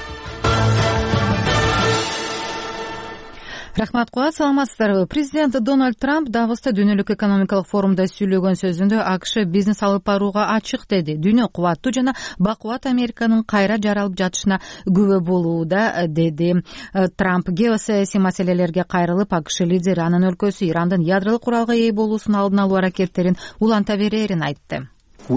S4: Рахмат, Кубат, саламатсыздарбы? Президент Дональд Трамп Давоста дүйнөлүк экономикалык форумда сүйлөгөн сөзүндө AQSh бизнес алып барууга ачык деди. Дүйнө кубаттуу жана бакубат Американын кайра жаралып жатышына күбө болууда, деди Трамп. Геосаясий маселелерге кайрылып, AQSh лидери анын өлкөсү Ирандын ядролук куралга ээ болуусун алдын алуу аракеттерин уланта берерин айтты.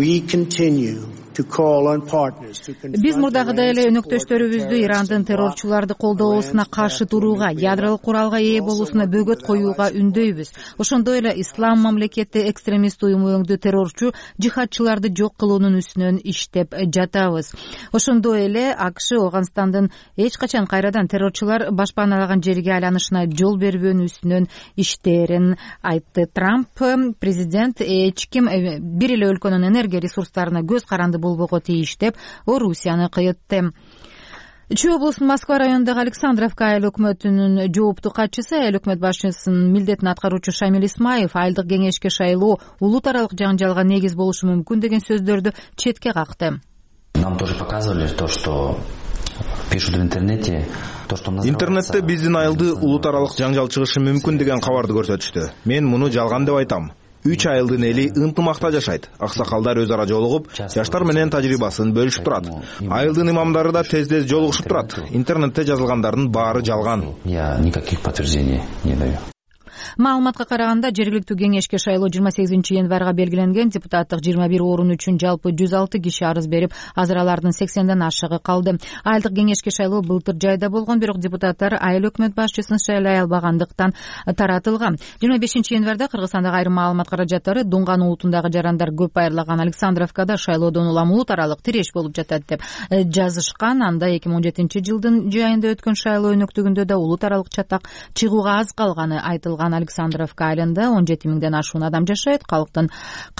S4: Биз мурдагыдай эле өнөктөштөрүбүздү Ирандын террорчуларды колдоосуна каршы турууга, ядролук куралга ээ болуусуна бөгөт коюуга үндөйбүз. Ошондой эле Ислам мамлекети экстремист уюму өңдүү террорчу жихадчыларды жок кылуунун үстүнөн иштеп жатабыз. Ошондой эле AQSh Ооганстандын эч качан кайрадан террорчулар башпааналаган жерге айланышына жол бербөөнүн үстүнөн иштерин айтты. Трамп президент эч ким бир эле өлкөнүн энергия ресурстарына көз каранды болбого тийиш деп Орусияны кыйытты. Чүй облусунун Москва районундагы Александровка айыл өкмөтүнүн жооптуу катчысы, айыл өкмөт башчысынын милдетин аткаруучу Шамил Исмаев айылдык кеңешке шайлоо улут аралык жаңжалга негиз болушу мүмкүн деген сөздөрдү четке какты.
S8: Нам тоже показывали то, что пишут в интернете.
S24: Интернетте биздин айылды улут аралык жаңжал чыгышы мүмкүн деген кабарды көрсөтүштү. Мен муну жалган деп айтам. 3 айылдын эли ынтымакта жашайт. Аксакалдар өз ара жолугуп, жаштар менен тажрыйбасын бөлүшүп турат. Айылдын имамдары да тез-тез жолугушуп турат. Интернетте жазылгандардын баары жалган.
S8: Я никаких подтверждений не даю.
S4: Маалыматка караганда, жергиликтүү кеңешке шайлоо 28-январга белгиленген. Депутаттык 21 орун үчүн жалпы 106 киши арыз берип, азыр алардын 80ден ашыгы калды. Айылдык кеңешке шайлоо былтыр жайда болгон, бирок депутаттар айыл өкмөт башчысын шайлай албагандыктан таратылган. 25-январда Кыргызстандагы айрым маалымат каражаттары Дунган улутундагы жарандар көп айырлаган Александровкада шайлоодон улам улут аралык тиреш болуп жатат деп жазышкан. Анда 2017-жылдын жайында өткөн шайлоо өнөктүгүндө да улут аралык чатак чыгууга аз калганы айтылган. Александровка айылында 17 миңден ашуун адам жашайт. Калкынын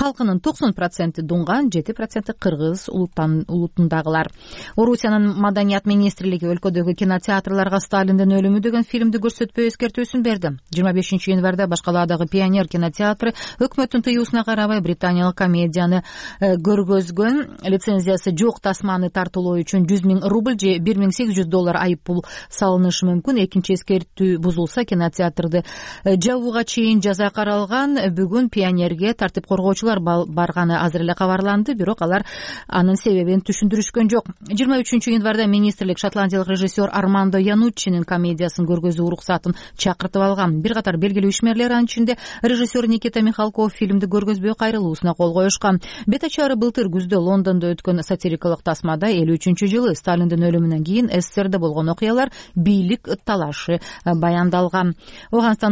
S4: 90% Дунган, 7% Кыргыз улутундагылар. Орусиянын маданият министрлиги өлкөдөгү кинотеатрларга Сталиндин өлүмү деген фильмди көрсөтпөө эскертүүсүн берди. 25-январда Башкаладагы Пионер кинотеатры өкмөттүн тыюусуна карабай британиялык комедияны көргөзгөн. Лицензиясы жок тасманы тартуулоо үчүн 100 000 рубль же $1800 айып пул салынышы мүмкүн. Экинчи эскертүү бузулса, кинотеатрды жабууга чейин жаза каралган. Бүгүн Пионерге тартип коргоочулар барганы азыр эле кабарланды, бирок алар анын себебин түшүндүрүшкөн жок. 23-январда министрлик шотландиялык режиссер Армандо Януччинин комедиясын көргөзүү уруксатын чакыртып алган. Бир катар белгилүү ишмерлер, анын ичинде режиссер Никита Михалков фильмди көргөзбөй кайрылуусуна кол коюшкан. Бет ачары былтыр күздө Лондондо өткөн сатирикалык тасмада 53-жылы Сталиндин өлүмүнөн кийин СССРде болгон окуялар, бийлик талашы баяндалган. Ооганстандын Газни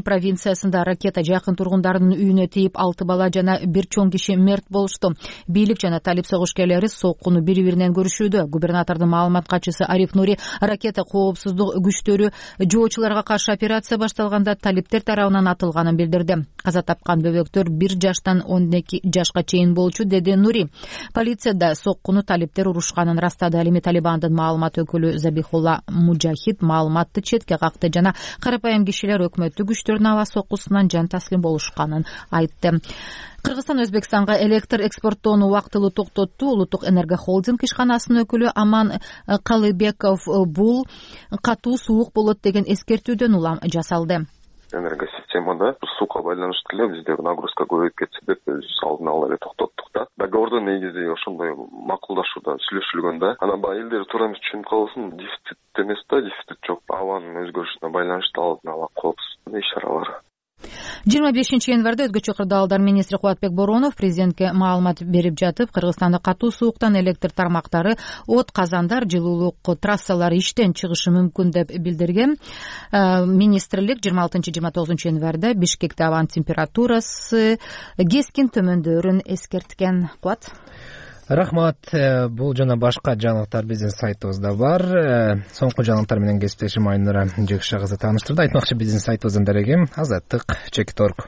S4: провинциясында ракета жакын тургундардын үйүнө тийип 6 бала жана 1 чоң киши мерт болушту. Бийлик жана талип согушкерлери соккуну бири-биринен көрүшүүдө. Губернатордун маалымат катчысы Ариф Нури ракета коопсуздук күчтөрү жоочуларга каршы операция башталганда талиптер тарабынан атылганын билдирди. Каза тапкан бөбөктөр 1 жаштан 12 жашка чейин болчу, деди Нури. Полицияда соккуну талиптер урушканын растады. Ал эми Талибандын маалымат өкүлү Забихулла Мужахид маалыматты четке какты жана карапайым кишилер өкмөттүк күчтөрдүн ала соккусунан жан таслим болушканын айтты. Кыргызстан Өзбекстанга электр экспорттоону убактылуу токтотту. Улуттук энергохолдинг ишканасынын өкүлү Аман Калыбеков бул катуу суук болот деген эскертүүдөн улам жасалды.
S6: Энергосистемада суукка байланыштуу эле бизде нагрузка көбөйүп кетсе деп биз алдын ала эле токтоттук да. Договордо негизи ошондой макулдашуудан сүйлөшүлгөн да. Анан баягы элдер туура эмес түшүнүп калбасын, дефицит эмес да, дефицит жок. Абанын өзгөрүшүнө байланыштуу алдын ала коопсуз иш-чаралар.
S4: 25 январда өзгөчө кырдаалдар министри Кубатбек Боронов президентке маалымат берип жатып, Кыргызстанда катуу сууктан электр тармактары, от казандар, жылуулук трассалары иштен чыгышы мүмкүн деп билдирген. Министрлик 26-29 январда Бишкекте абанын температурасы кескин төмөндөрүн эскерткен. Кубат.
S1: Рахмат. Бул жана башка жаңылыктар биздин сайтыбызда бар. Соңку жаңылыктар менен кесиптешим Айнура Жекша кызы тааныштырды. Айтмакчы, биздин сайтыбыздын дареги Азаттык.org.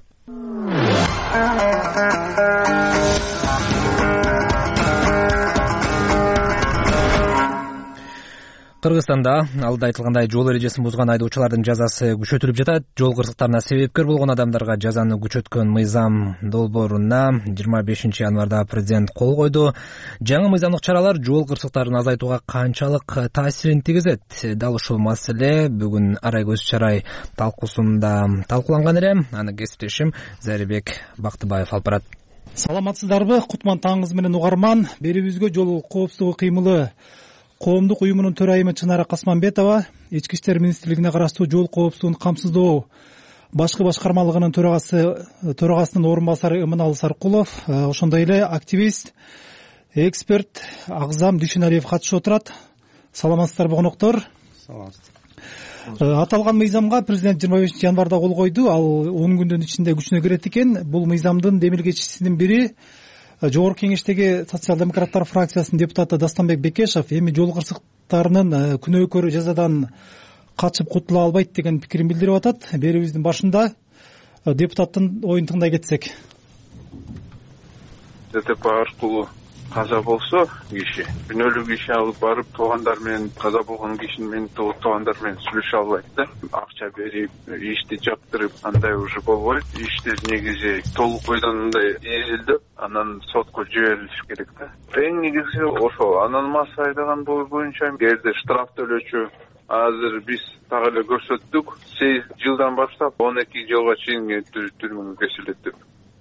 S1: Кыргызстанда алда айтылгандай жол эрежесин бузган айдоочулардын жазасы күчөтүлүп жатат. Жол кырсыктарына себепкер болгон адамдарга жазаны күчөткөн мыйзам долбооруна 25 январда президент кол койду. Жаңы мыйзамдык чаралар жол кырсыктарын азайтууга канчалык таасирин тийгизет? Дал ушул маселе бүгүн Арай көз чарай талкуусунда талкууланган эле. Аны кесиптешим Зарибек Бактыбаев алып барат.
S7: Саламатсыздарбы? Кутман таңыңыз менен угарман. Берибизге жол коопсуздугу кыймылы коомдук уюмунун төрайымы Чынара Касманбетова, Ички иштер министрлигине караштуу жол коопсуздугун камсыздоо башкы башкармалыгынын төрагасынын орун басары Иманалы Саркулов, ошондой эле активист, эксперт Агзам Дүйшөналиев катышып отурат. Саламатсыздарбы коноктор? Аталган мыйзамга президент 25 январда кол койду. Ал 10 күндүн ичинде күчүнө кирет экен. Бул мыйзамдын демилгечисинин бири Жогорку кеңештеги социал-демократтар фракциясынын депутаты Дастанбек Бекешев эми жол кырсыктарынын күнөөкөрү жазадан качып кутула албайт деген пикирин билдирип атат. Берүүбүздүн башында депутаттын оюн тыңдай кетсек.
S9: ДТП аркылуу каза болсо киши күнөөлүү киши алып барып туугандар менен, каза болгон кишинин менен туугандар менен сүйлөшө албайт да. Акча берип, ишти жаптырып, андай уже болбойт. Ишти негизи толук бойдон мындай изилдеп, анан сотко жиберилиш керек да. Эң негизи ошол. Анан мас айдаган боюнча эгерде штраф төлөөчү азыр биз так эле көрсөттүк, 8 жылдан баштап 12 жылга чейин түрмөгө кесилет деп.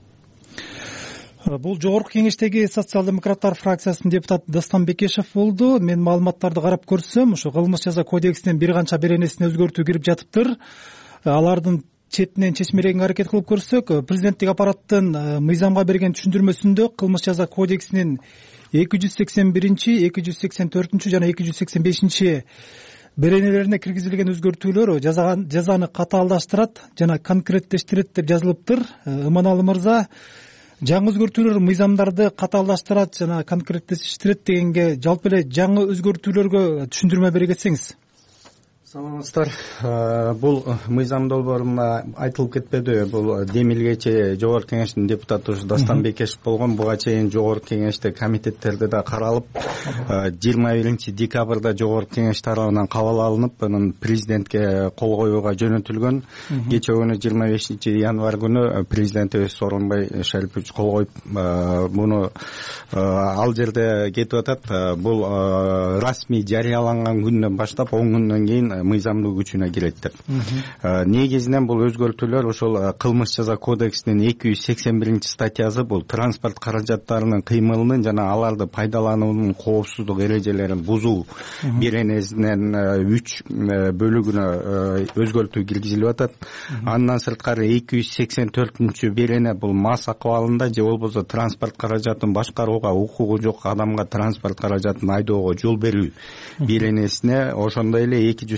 S7: Бул Жогорку кеңештеги социал-демократтар фракциясынын депутаты Дастан Бекешев болду. Мен маалыматтарды карап көрсөм, ушу кылмыш жаза кодексинин бир канча беренесине өзгөртүү кирип жатыптыр. Алардын четинен чечмелегенге аракет кылып көрсөк, президенттик аппараттын мыйзамга берген түшүндүрмөсүндө кылмыш жаза кодексинин 281, 284 жана 285 беренелерине киргизилген өзгөртүүлөр жазаны катаалдаштырат жана конкреттештирет деп жазылыптыр. Иманалы мырза, жаңы өзгөртүүлөр мыйзамдарды катаалдаштырат жана конкреттештирет дегенге жалпы эле жаңы өзгөртүүлөргө түшүндүрмө бере кетсеңиз.
S2: Саламатсыздар. Бул мыйзам долбоорунда айтылып кетпеди. Бул демилгечи Жогорку кеңештин депутаты Дастан Бекешев болгон. Буга чейин Жогорку кеңеште комитеттерде да каралып, 21 декабрда Жогорку кеңеш тарабынан кабыл алынып, анан президентке кол коюуга жөнөтүлгөн. Кечээ күнү 25 январь күнү президентибиз Сооронбай Шарипович кол коюп, муну ал жерде кетип атат. Бул расмий жарыяланган күндөн баштап 10 күндөн кийин мыйзамдын күчүнө кирет деп. Негизинен бул өзгөртүүлөр ошол кылмыш жаза кодексинин 281 статьясы, бул транспорт каражаттарынын кыймылынын жана аларды пайдалануунун коопсуздук эрежелерин бузуу беренесинен 3 бөлүгүнө өзгөртүү киргизилип атат. Андан сырткары 284 берене бул мас акыбалында же болбосо транспорт каражатын башкарууга укугу жок адамга транспорт каражатын айдоого жол берүү беренесине, ошондой эле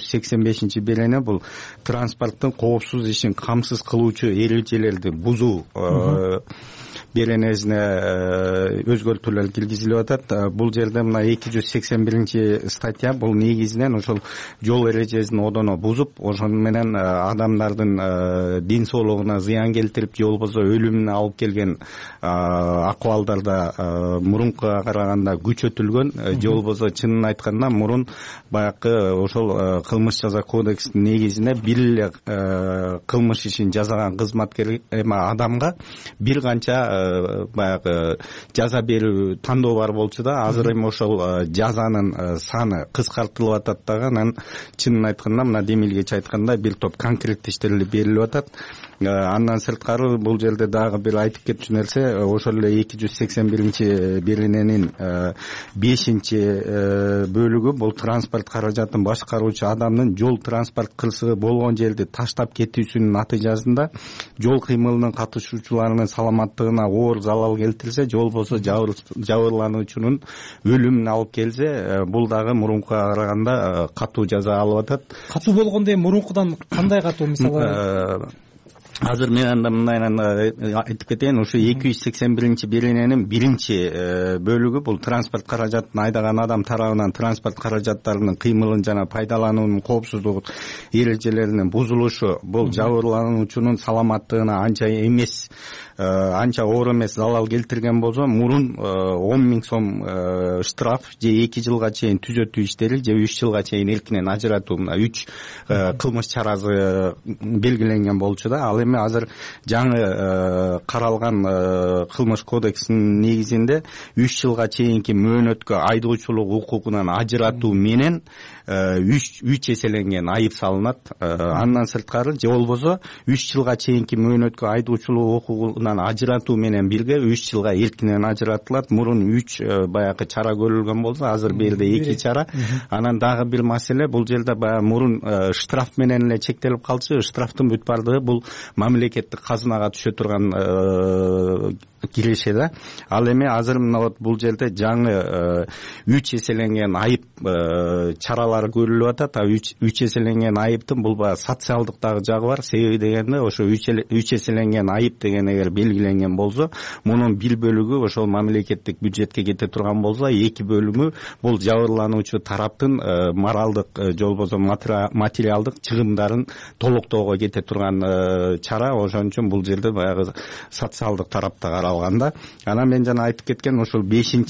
S2: берене бул транспорттун коопсуз ишин камсыз кылуучу эрежелерди бузуу беренесине өзгөртүүлөр киргизилип атат. Бул жерде мына 281 статья бул негизинен ошол жол эрежесин одоно бузуп, ошону менен адамдардын ден соолугуна зыян келтирип, же болбосо өлүмүнө алып келген акыбалдарда мурункуга караганда күчөтүлгөн, же болбосо чынын айтканда мурун баягы ошол кылмыш жаза кодексинин негизинде бир эле кылмыш ишин жасаган кызматкер адамга бир канча баягы жаза берүү тандоо бар болчу да, азыр эми ошол жазанын саны кыскартылып атат дагы. Анан чынын айтканда мына Демилгечи айткандай бир топ конкреттештерилип берилип атат. Андан сырткары бул жерде дагы бир айтып кетчү нерсе, ошол эле 281 берененин 5-бөлүгү бул транспорт каражатын башкаруучу адамдын жол транспорт кырсыгы болгон жерди таштап кетүүсүнүн натыйжасында жол кыймылынын катышуучуларынын саламаттыгына оор залал келтирсе, же болбосо жабырлануучунун өлүмүнө алып келсе, бул дагы мурункуга караганда катуу жаза алып атат.
S7: Катуу болгондо мурункудан кандай катуу? Мисалы
S2: азыр мен анда мындайынан айтып кетейин, ушу 281 берененин 1-бөлүгү бул транспорт каражатын айдаган адам тарабынан транспорт каражаттарынын кыймылын жана пайдалануунун коопсуздук эрежелеринин бузулушу, бул жабырлануучунун саламаттыгына анча оор эмес залал келтирген болсо, мурун 10.000 сом штраф же 2 жылга чейин түзөтүү иштери же 3 жылга чейин эркинен ажыратуу, мына 3 кылмыш чарасы белгиленген болчу да. Ал эми азыр жаңы каралган кылмыш кодексинин негизинде 3 жылга чейинки мөөнөткө айдоочулук укугунан ажыратуу менен 3 эселенген айып салынат. Андан сырткары же болбосо 3 жылга чейинки мөөнөткө айдоочулук укугунан ажыратуу менен бирге 3 жылга эркинен ажыратылат. Мурун 3 баягы чара көрүлгөн болсо, азыр бул жерде 2 чара. Анан дагы бир маселе, бул жерде баягы мурун штраф менен эле чектелип калчу. Штрафтын бүт бардыгы бул мамлекеттик казынага түшө турган киреше да. Ал эми азыр мына вот бул жерде жаңы 3 эселенген айып чаралары көрүлүп атат. 3 эселенген айыптын бул баягы социалдык дагы жагы бар. Себеби дегенде ошо 3 эселенген айып деген эгер белгиленген болсо, мунун 1-бөлүгү ошол мамлекеттик бюджетке кете турган болсо, 2-бөлүгү бул жабырлануучу тараптын моралдык же болбосо материалдык чыгымдарын толуктоого кете турган чара. Ошон үчүн бул жерде баягы социалдык тарапта каралганда. Анан мен жана айтып кеткен ушул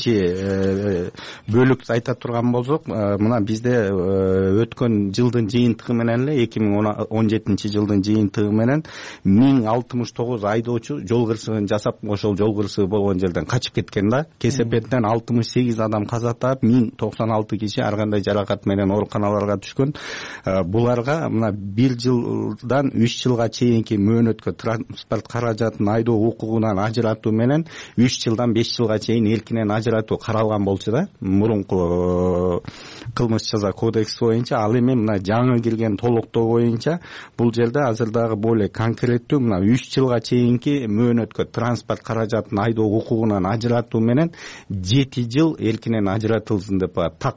S2: 5-бөлүктү айта турган болсок, мына бизде өткөн жылдын жыйынтыгы менен эле 2017 жылдын жыйынтыгы менен 1069 айдоочу жол кырсыгын жасап, ошол жол кырсыгы болгон жерден качып кеткен да. Кесепеттен 68 адам каза таап, 1096 киши ар кандай жаракат менен ооруканаларга түшкөн. Буларга мына 1 жылдан 3 жылга чейинки мөөнөткө транспорт каражатын айдоо укугунан ажыратуу менен 3 жылдан 5 жылга чейин эркинен ажыратуу каралган болчу да, мурунку кылмыш жаза кодекси боюнча. Ал эми мына жаңы кирген толуктоо боюнча бул жерде азыр дагы более конкреттүү, мына 3 жылга чейинки мөөнөткө транспорт каражатын айдоо укугунан ажыратуу менен 7 жыл эркинен ажыратылсын деп так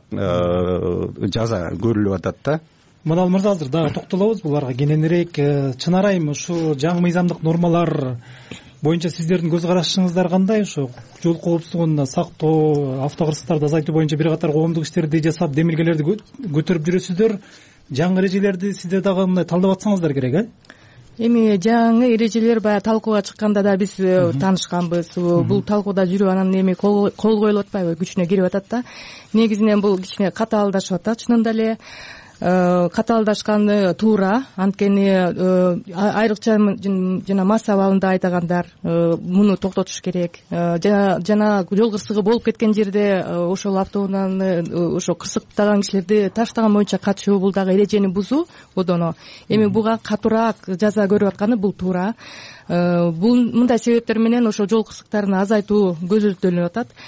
S2: жаза көрүлүп атат да.
S7: Мынал мырза, азыр дагы токтолобуз буларга кененирээк. Чын арайым ушу жаңы мыйзамдык нормалар боюнча сиздердин көз карашыңыздар кандай? Ушу жол коопсуздугун сактоо, автокырсыктарды азайтуу боюнча бир катар коомдук иштерди жасап, демилгелерди көтөрүп жүрөсүздөр. Жаңы эрежелерди сиздер дагы мындай талдап атсаңыздар керек,
S3: Эми жаңы эрежелер баягы талкууга чыкканда да биз таанышканбыз. Бул талкууда жүрүп анан эми кол коюлуп атпайбы, күчүнө кирип атат да. Негизинен бул кичине катаалдашып атат, чынында эле. Катаалдашканы туура, анткени айрыкча жана масса абалында айдагандар муну токтотуш керек. Жана жол кырсыгы болуп кеткен жерде ошол автоунааны ошо кырсыктаган кишилерди таштаган боюнча качуу, бул дагы эрежени бузуу одоно. Эми буга катуураак жаза көрүп атканы бул туура. Бул мындай себептер менен ошо жол кырсыктарын азайтуу көзөмөлдөнүп атат.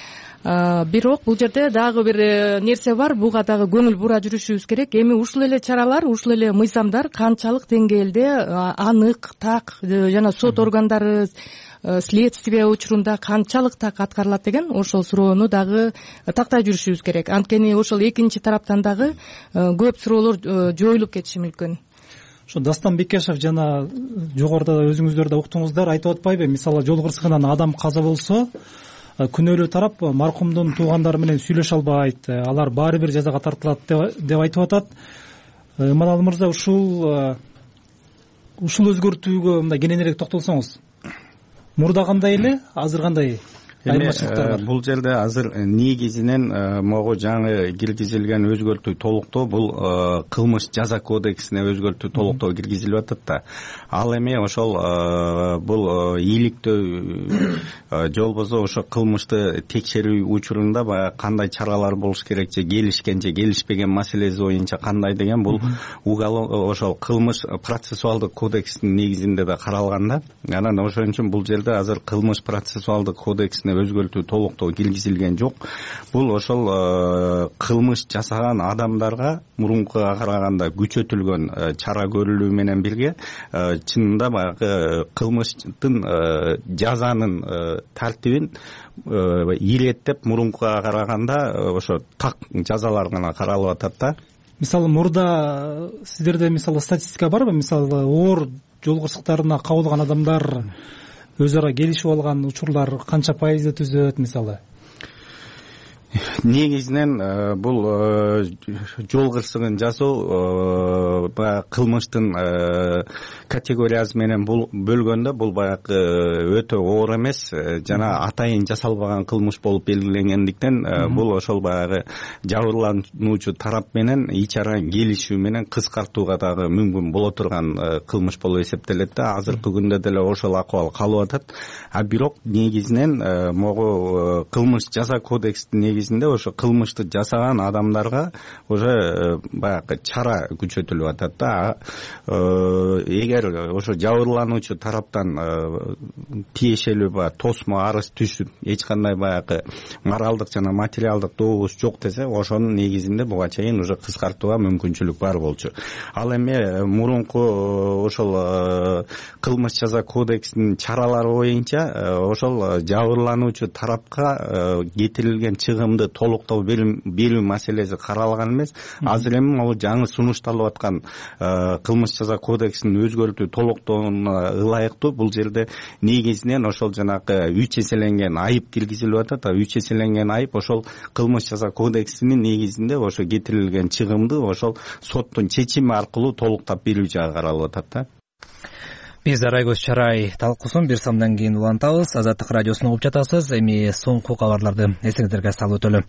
S3: бирок бул жерде дагы бир нерсе бар, буга дагы көңүл бура жүрүшүбүз керек. Эми ушул эле чаралар, ушул эле мыйзамдар канчалык деңгээлде анык, так жана сот органдары следствие учурунда канчалык так аткарылат деген ошол суроону дагы тактай жүрүшүбүз керек. Анткени ошол экинчи тараптан дагы көп суроолор жоюлуп кетиши мүмкүн.
S7: Ошо Дастан Бекешев жана жогоруда өзүңүздөр да уктуңуздар, айтып атпайбы, мисалы жол кырсыгынан адам каза болсо күнөөлүү тарап маркумдун туугандары менен сүйлөшө албайт, алар баары бир жазага тартылат деп айтып атат. Иманалы мырза, ушул өзгөртүүгө мындай кененирээк токтолсоңуз. Мурда кандай эле, азыр кандай айырмачылыктар бар?
S2: Бул жерде азыр негизинен могу жаңы киргизилген өзгөртүү толуктоо бул кылмыш жаза кодексине өзгөртүү толуктоо киргизилип атат да. Ал эми ошол бул ийгиликтөө же болбосо ошо кылмышты текшерүү учурунда баягы кандай чаралар болуш керек, же келишкен же келишпеген маселеси боюнча кандай деген бул ошол кылмыш процессуалдык кодекстин негизинде да каралган да. Анан ошон үчүн бул жерде азыр кылмыш процессуалдык кодексине өзгөртүү толуктоо киргизилген жок. Бул ошол кылмыш жасаган адамдарга мурункуга караганда күчөтүлгөн чара көрүлүү менен бирге чынында баягы кылмыштын жазанын тартибин иреттеп мурункуга караганда ошо так жазалар гана каралып атат да.
S7: Мисалы мурда сиздерде мисалы статистика барбы? Мисалы оор жол кырсыктарына кабылган адамдар өз ара келишип алган учурлар канча пайызды түзөт мисалы?
S2: Негизинен бул жол кырсыгын жасоо баягы кылмыштын категориясы менен бөлгөндө бул баягы өтө оор эмес жана атайын жасалбаган кылмыш болуп белгиленгендиктен бул ошол баягы жабырлануучу тарап менен ич ара келишүү менен кыскартууга дагы мүмкүн боло турган кылмыш болуп эсептелет да. Азыркы күндө деле ошол акыбал калып атат. А бирок негизинен могу кылмыш жаза кодекстин негизинде ошо кылмышты жасаган адамдарга уже баягы чара күчөтүлүп атат да. Эгер ошо жабырлануучу тараптан тиешелүү баягы тосмо арыз түшүп эч кандай баягы моралдык жана материалдык добуш жок десе, ошонун негизинде буга чейин уже кыскартууга мүмкүнчүлүк бар болчу. Ал эми мурунку ошол кылмыш жаза кодексинин чаралары боюнча ошол жабырлануучу тарапка кетирилген чыгымды толуктоо берүү маселеси каралган эмес. Азыр эми могу жаңы сунушталып аткан кылмыш жаза кодексинин өзгөртүү толуктооуна ылайыктуу бул жерде негизинен ошол жанагы 3 эселенген айып киргизилип атат. 3 эселенген айып ошол кылмыш жаза кодексинин негизинде ошо кетирилген чыгымды ошол соттун чечими аркылуу толуктап берүү жагы каралып атат да.
S1: Биз Райгөз Чарай талкуусун бир самдан кийин улантабыз. Азаттык радиосун угуп жатасыз. Эми соңку кабарларды эсиңиздерге салып өтөлү.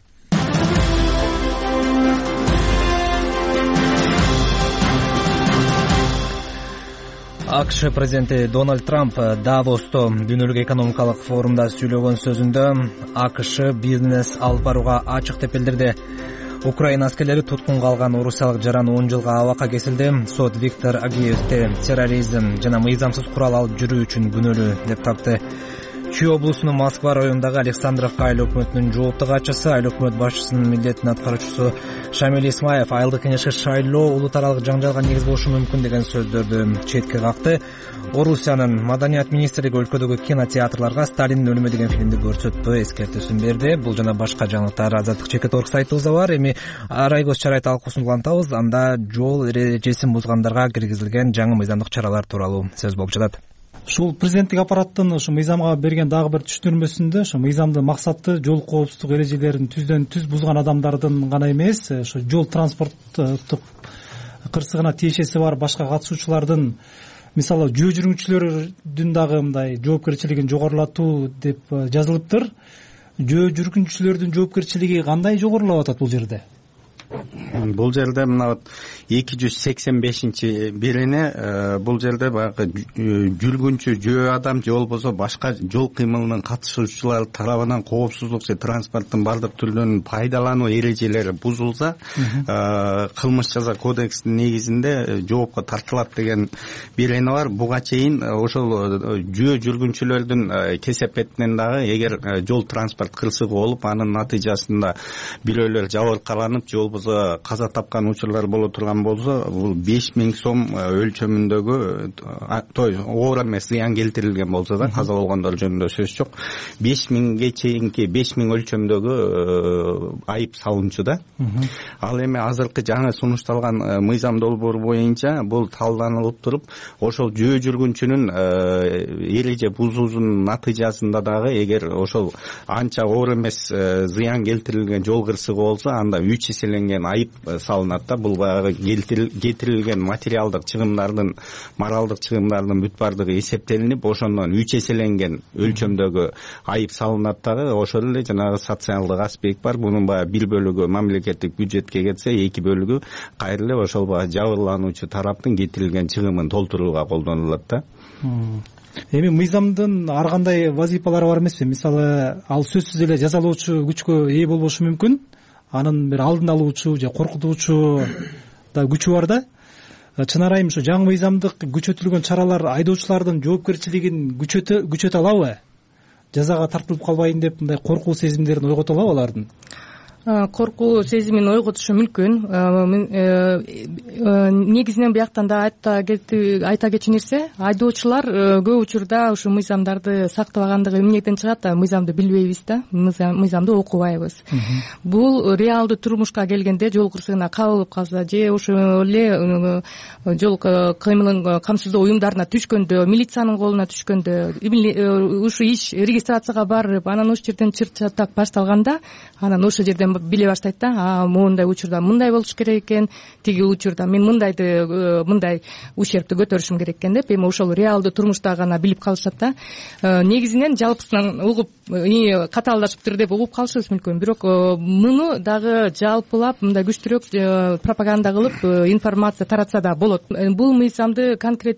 S1: АКШ президенти Дональд Трамп Давосто дүйнөлүк экономикалык форумда сүйлөгөн сөзүндө АКШ бизнес алып барууга ачык деп билдирди. Украина аскерлери туткунга алган орусиялык жараны 10 жылга абакка кесилди. Сот Виктор Агиевди терроризм жана мыйзамсыз курал алып жүрүү үчүн күнөөлүү деп тапты. Чүй облусунун Москва районундагы Александровка айыл өкмөтүнүн жоопту катчысы, айыл өкмөт башчысынын милдетин аткаруучусу Шамил Исмаев айылдык кеңешке шайлоо улут аралык жаңжалга негиз болушу мүмкүн деген сөздөрдү четке какты. Орусиянын маданият министрлиги өлкөдөгү кинотеатрларга Сталиндин өлүмү деген фильмди көрсөтпөө эскертүүсүн берди. Бул жана башка жаңылыктар Азаттык.org сайтыбызда бар. Эми Райгөз Чарай талкуусун улантабыз. Анда жол эрежесин бузгандарга киргизилген жаңы мыйзамдык чаралар тууралуу сөз болуп жатат.
S7: Ушул президенттик аппараттын ушу мыйзамга берген дагы бир түшүндүрмөсүндө ошо мыйзамдын максаты жол коопсуздук эрежелерин түздөн түз бузган адамдардын гана эмес, ошо жол транспорттук кырсыгына тиешеси бар башка катышуучулардын, мисалы жөө жүргүнчүлөрдүн дагы мындай жоопкерчилигин жогорулатуу деп жазылыптыр. Жөө жүргүнчүлөрдүн жоопкерчилиги кандай жогорулап атат бул жерде?
S2: Бул жерде мына 285 берене, бул жерде баягы жүргүнчү жөө адам же болбосо башка жол кыймылынын катышуучулары тарабынан коопсуздук же транспорттун бардык түрлөрүнүн пайдалануу эрежелери бузулса, кылмыш жаза кодексинин негизинде жоопко тартылат деген берене бар. Буга чейин ошол жөө жүргүнчүлөрдүн кесепетинен дагы эгер жол транспорт кырсыгы болуп, анын натыйжасында бирөөлөр жабыркаланып же болбосо каза тапкан учурлар боло турган болсо, бул 5000 сом өлчөмүндөгү оор эмес зыян келтирилген болсо да, каза болгондор жөнүндө сөз жок, 5000ге чейинки 5000 өлчөмдөгү айып салынчу да. Ал эми азыркы жаңы сунушталган мыйзам долбоору боюнча бул талданылып туруп, ошол жөө жүргүнчүнүн эреже бузуусунун натыйжасында дагы эгер ошол анча оор эмес зыян келтирилген жол кырсыгы болсо, анда 3 эселенген айып салынат да. Бул баягы кетирилген материалдык чыгымдардын, моралдык чыгымдардын бүт бардыгы эсептелинип, ошондон 3 эселенген өлчөмдөгү айып салынат дагы. Ошол эле жанагы социалдык аспект бар. Бунун баягы 1 бөлүгү мамлекеттик бюджетке кетсе, 2 бөлүгү кайра эле ошол баягы жабырлануучу тараптын кетирилген чыгымын толтурууга колдонулат да.
S7: Эми мыйзамдын ар кандай вазифалары бар эмеспи? Мисалы, ал сөзсүз эле жазалоочу күчкө ээ болбошу мүмкүн. Анын бир алдын алуучу же коркутуучу да күчү бар да. Чынар айым, ушу жаңы мыйзамдык күчөтүлгөн чаралар айдоочулардын жоопкерчилигин күчөтө алабы? Жазага тартылып калбайын деп мындай коркуу сезимдерин ойгото алабы алардын?
S3: Коркуу сезимин ойготушу мүмкүн. Негизинен бияктан да айта кетчү нерсе, айдоочулар көп учурда ушу мыйзамдарды сактабагандыгы эмнеден чыгат да, мыйзамды билбейбиз да, мыйзамды окубайбыз. Бул реалдуу турмушка келгенде жол кырсыгына кабылып калса же ошол эле жол кыймылын камсыздоо уюмдарына түшкөндө, милициянын колуна түшкөндө, ушу иш регистрацияга барып, анан ошол жерден чыр-чатак башталганда, анан ошол жерден биле баштайт да, моундай учурда мындай болуш керек экен, тиги учурда мен мындай ущербти көтөрүшүм керек экен деп, эми ошол реалдуу турмушта гана билип калышат да. Негизинен жалпысынан угуп, катаалдашыптыр деп угуп калышыбыз мүмкүн, бирок муну дагы жалпылап мындай күчтүүрөөк пропаганда кылып информация таратса да болот. Бул мыйзамды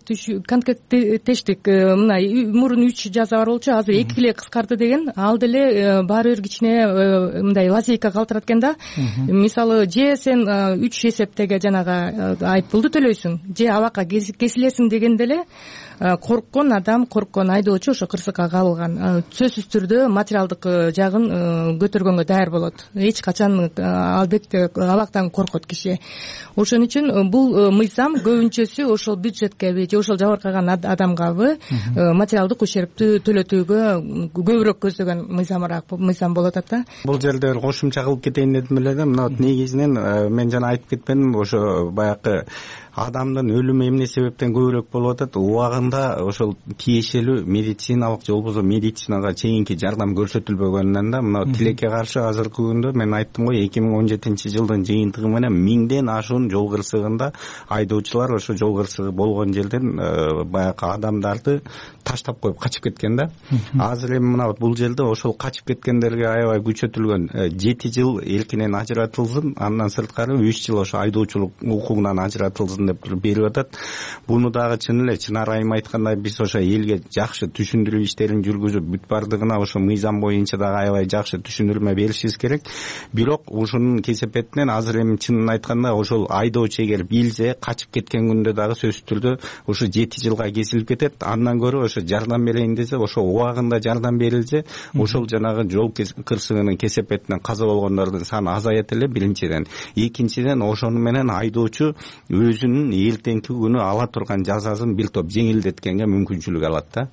S3: конкреттештик, мына мурун 3 жаза бар болчу, азыр 2 эле кыскарды деген, ал деле баары бир кичине мындай лазейка калтырат экен да. Мисалы, же сен 3 эсептеге жанагы айыппулду төлөйсүң, же абакка кесилесиң дегенде эле корккон адам, корккон айдоочу ошо кырсыкка кабылган сөзсүз түрдө материалдык жагын көтөргөнгө даяр болот. Эч качан албетте абактан коркот киши. Ошон үчүн бул мыйзам көбүнчөсү ошол бюджетке же ошол жабыркаган адамгабы материалдык ущербти төлөтүүгө көбүрөөк көздөгөн мыйзам болуп атат да.
S2: Бул жерде кошумча кылып кетейин дедим эле да. Мына негизинен мен жана айтып кетпедимби, ошо баягы адамдын өлүмү эмне себептен көбүрөөк болуп атат, убагында ошол тиешелүү медициналык же болбосо медицинага чейинки жардам көрсөтүлбөгөнүнөн да. Мына тилекке каршы азыркы күндө мен айттым го, 2017-жылдын жыйынтыгы менен 1000ден ашуун жол кырсыгында айдоочулар ошо жол кырсыгы болгон жерден баягы адамдарды таштап коюп качып кеткен да. Азыр эми мына бул жерде ошол качып кеткендерге аябай күчөтүлгөн 7 жыл эркинен ажыратылсын, андан сырткары 3 жыл ошо айдоочулук укугунан ажыратылсын деп берип атат. Буну дагы чын эле Чынар айым айткандай, биз ошо элге жакшы түшүндүрүү иштерин жүргүзүп, бүт бардыгына ошо мыйзам боюнча дагы аябай жакшы түшүндүрмө беришибиз керек. Бирок ушунун кесепетинен азыр эми чынын айтканда ошол айдоочу эгер билсе, качып кеткен күндө дагы сөзсүз түрдө ушу 7 жылга кесилип кетет. Андан көрө ошо жардам берейин десе, ошо убагында жардам берилсе, ошол жанагы жол кырсыгынын кесепетинен каза болгондордун саны азаят эле, биринчиден. Экинчиден, ошону менен айдоочу өзүнүн эртеңки күнү ала турган жазасын бир топ жеңилдеткенге мүмкүнчүлүк алат да.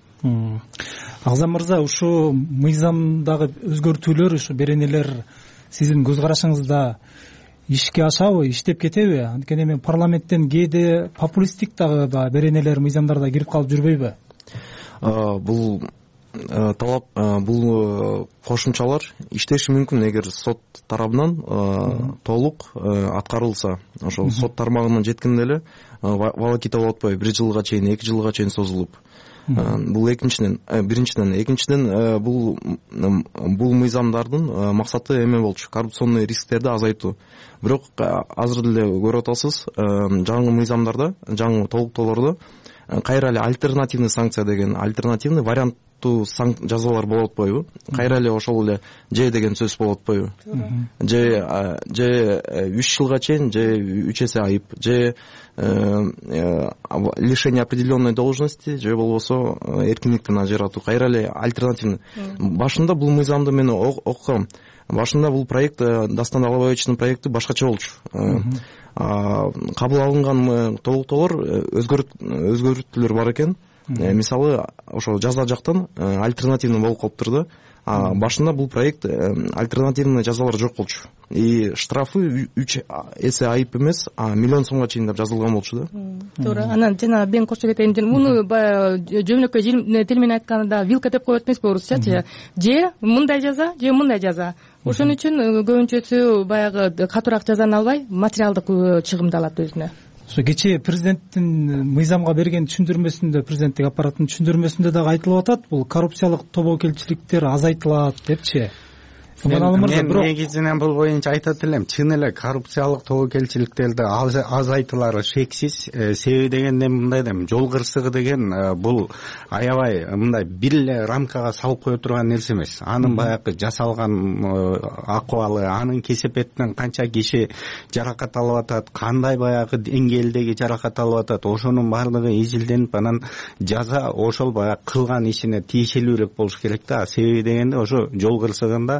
S7: Агзам мырза, ушу мыйзамдагы өзгөртүүлөр, ушу беренелер сиздин көз карашыңызда ишке ашабы, иштеп кетеби? Анткени эми парламенттен кээде популисттик дагы беренелер, мыйзамдарда кирип калып жүрбөйбү?
S10: Бул талап, бул кошумчалар иштеши мүмкүн эгер сот тарабынан толук аткарылса. Ошол сот тармагынан жеткенде эле волокита болуп атпайбы, 1 жылга чейин, 2 жылга чейин созулуп. Бул биринчиден экинчиден бул мыйзамдардын максаты эме болчу, коррупционный рисктерди азайтуу. Бирок азыр деле көрүп атасыз, жаңы мыйзамдарда, жаңы толуктоолордо кайра эле альтернативный санкция деген, альтернативный варианттуу жазалар болуп атпайбы? Кайра эле ошол эле же деген сөз болуп атпайбы? Же 3 жылга чейин, же 3 эсе айып, же лишение определенной должности, же болбосо эркиндиктен ажыратуу. Кайра эле альтернативный. Башында бул мыйзамды мен окугам. Башында бул проект, Дастан Алабаевичтин проекти башкача болчу. Кабыл алынган толуктоолор өзгөртүүлөр бар экен. Мисалы ошо жаза жактан альтернативный болуп калыптыр да. Башында бул проект альтернативный жазалар жок болчу. И штрафы 3 эсе айып эмес, $1 миллион чейин деп жазылган болчу да.
S3: Туура. Анан жана мен кошо кетейин. Муну баягы жөнөкөй тил менен айтканда вилка деп коет эмеспи орусчачы? Же мындай жаза, же мындай жаза. Ошон үчүн көбүнчөсү баягы катуураак жазаны албай, материалдык чыгымды алат өзүнө.
S7: Кечээ президенттин мыйзамга берген түшүндүрмөсүндө, президенттик аппараттын түшүндүрмөсүндө дагы айтылып атат, бул коррупциялык тобокелчиликтер азайтылат депчи.
S2: Мен негизинен бул боюнча айтат элем, чын эле коррупциялык тобокелчиликтерди азайтылары шексиз. Себеби дегенде мындай дейм, жол кырсыгы деген бул аябай мындай бир эле рамкага салып кое турган нерсе эмес. Анын баягы жасалган акыбалы, анын кесепетинен канча киши жаракат алып атат, кандай баягы деңгээлдеги жаракат алып атат, ошонун баардыгы изилденип, анан жаза ошол баягы кылган ишине тиешелүүрөөк болуш керек да. Себеби дегенде ошо жол кырсыгында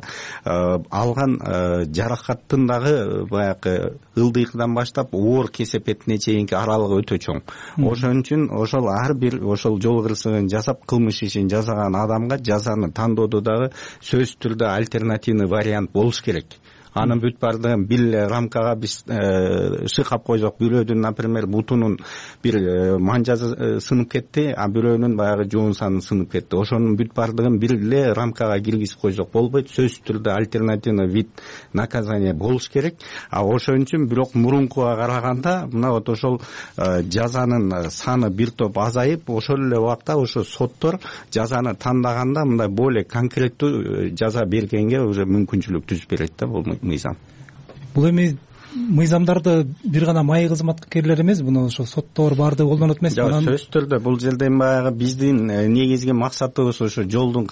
S2: алган жаракаттын дагы баягы ылдыйкыдан баштап оор кесепетине чейинки аралыгы өтө чоң. Ошон үчүн ошол ар бир ошол жол кырсыгын жасап кылмыш ишин жасаган адамга жазаны тандоодо дагы сөзсүз түрдө альтернативный вариант болуш керек. Анын бүт баардыгын бир эле рамкага биз шыкап койсок, бирөөдүн, например, бутунун бир манжасы сынып кетти, а бирөөнүн баягы жоон саны сынып кетти. Ошонун бүт баардыгын бир эле рамкага киргизип койсок болбойт. Сөзсүз түрдө альтернативный вид наказания болуш керек. Ошон үчүн бирок мурункуга караганда мына вот ошол жазанын саны бир топ азайып, ошол эле убакта ошо соттор жазаны тандаганда мындай более конкреттүү жаза бергенге уже мүмкүнчүлүк түзүп берет да бул мыйзам.
S7: Бул эми мыйзамдарды бир гана майы кызматкерлер эмес, муну ошо соттор баардыгы колдонот эмес.
S2: Жок, сөзсүз түрдө бул жерде баягы биздин негизги максатыбыз ошо жолдун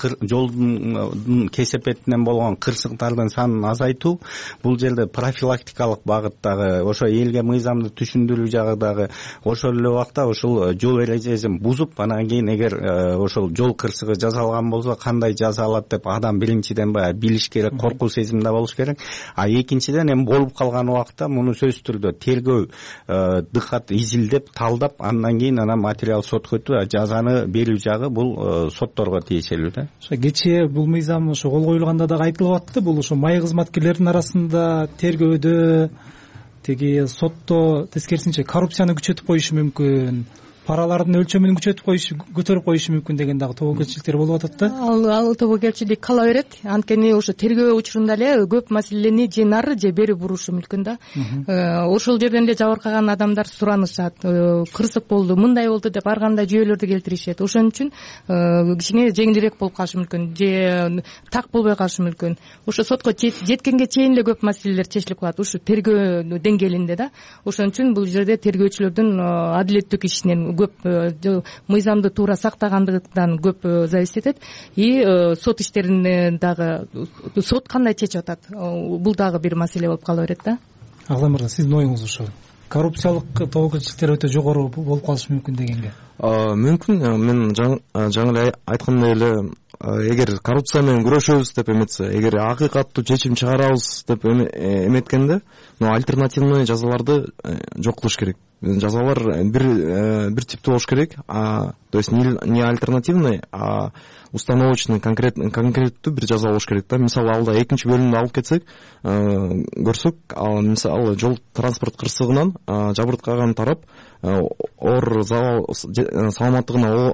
S2: кесепетинен болгон кырсыктардын санын азайтуу. Бул жерде профилактикалык багыттагы, ошо элге мыйзамды түшүндүрүү жагыдагы, ошол эле убакта ошол жол эрежесин бузуп, анан кийин эгер ошол жол кырсыгы жасалган болсо кандай жаза алат деп адам биринчиден баягы билиш керек, коркуу сезимде болуш керек. А экинчиден эми болуп калган убакта муну сөзсүз түрдө тергөө дыкат изилдеп, талдап, андан кийин анан материал сотко өтүп, жазаны берүү жагы бул сотторго тиешелүү да.
S7: Ошо кечээ бул мыйзам ошо кол коюлганда дагы айтылып атты, бул ошо майы кызматкерлердин арасында тергөөдө, тиги сотто тескерисинче коррупцияны күчөтүп коюшу мүмкүн, паралардын өлчөмүн көтөрүп коюшу мүмкүн деген дагы тобокелчиликтер болуп атат да.
S3: Ал тобокелчилик кала берет. Анткени ошо тергөө учурунда эле көп маселени же нары же бери бурушу мүмкүн да. Ошол жерден эле жабыркаган адамдар суранышат, кырсык болду, мындай болду деп ар кандай жүйөлөрдү келтиришет. Ошон үчүн кичине жеңилирээк болуп калышы мүмкүн, же так болбой калышы мүмкүн. Ошо сотко жеткенге чейин эле көп маселелер чечилип калат, ушу тергөө деңгээлинде да. Ошон үчүн бул жерде тергөөчүлөрдүн адилеттүүлүк ишинен көп мыйзамды туура сактагандыгынан көп зависит этет. И сот иштерин дагы сот кандай чечип атат, бул дагы бир маселе болуп кала берет да.
S7: Аглан мырза, сиздин оюңуз ошо? Коррупциялык тобокелчиликтер өтө жогору болуп калышы мүмкүн дегенге.
S10: Мүмкүн. Мен жаңы эле айткандай эле, эгер коррупция менен күрөшөбүз деп эметсе, эгер акыйкаттуу чечим чыгарабыз деп эметкенде, альтернативный жазаларды жок кылыш керек. Жазалар бир типтүү болуш керек, то есть не альтернативный, а установочный, конкреттүү бир жаза болуш керек да. Мисалы алда экинчи бөлүмдү алып кетсек, көрсөк, мисалы жол транспорт кырсыгынан жабыркаган тарап оор саламаттыгына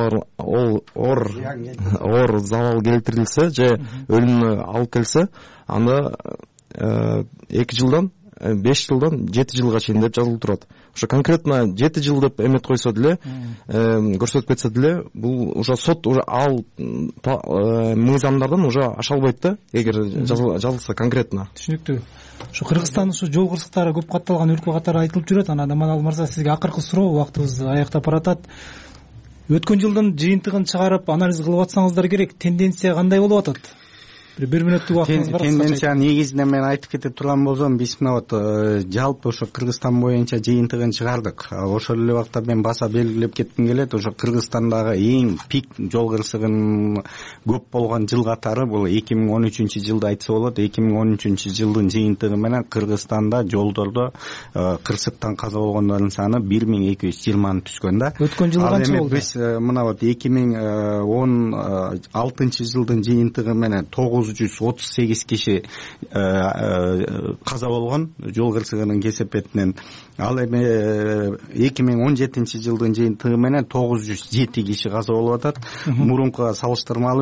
S10: оор залал келтирилсе же өлүмүнө алып келсе, анда 2 жылдан 5 жылдан 7 жылга чейин деп жазылып турат. ошо конкретно 7 жыл деп эметип койсо деле, көрсөтүп кетсе деле, бул уже сот уже ал мыйзамдардан уже аша албайт да, эгер жазылса конкретно.
S7: Түшүнүктүү. Ушу Кыргызстан ушу жол кырсыктары көп катталган өлкө катары айтылып жүрөт. Анан Аманалы мырза, сизге акыркы суроо, убактыбыз аяктап баратат. Өткөн жылдын жыйынтыгын чыгарып анализ кылып атсаңыздар керек. Тенденция кандай болуп атат? Бир мүнөттүк убактыңыз бар.
S2: Тенденция негизинен мен айтып кете турган болсом, биз мына жалпы ошо Кыргызстан боюнча жыйынтыгын чыгардык. Ошол эле убакта мен баса белгилеп кетким келет, ошо Кыргызстандагы эң пик жол кырсыгынын көп болгон жыл катары бул 2013-жылды айтса болот. 2013-жылдын жыйынтыгы менен Кыргызстанда жолдордо кырсыктан каза болгондордун саны 1220 түшкөн да.
S7: Өткөн жылы канча болду?
S2: Биз мына 2016-жылдын жыйынтыгы менен 938 киши каза болгон жол кырсыгынын кесепетинен. Ал эми 2017-жылдын жыйынтыгы менен 907 киши каза болуп атат. Мурункуга салыштырмалуу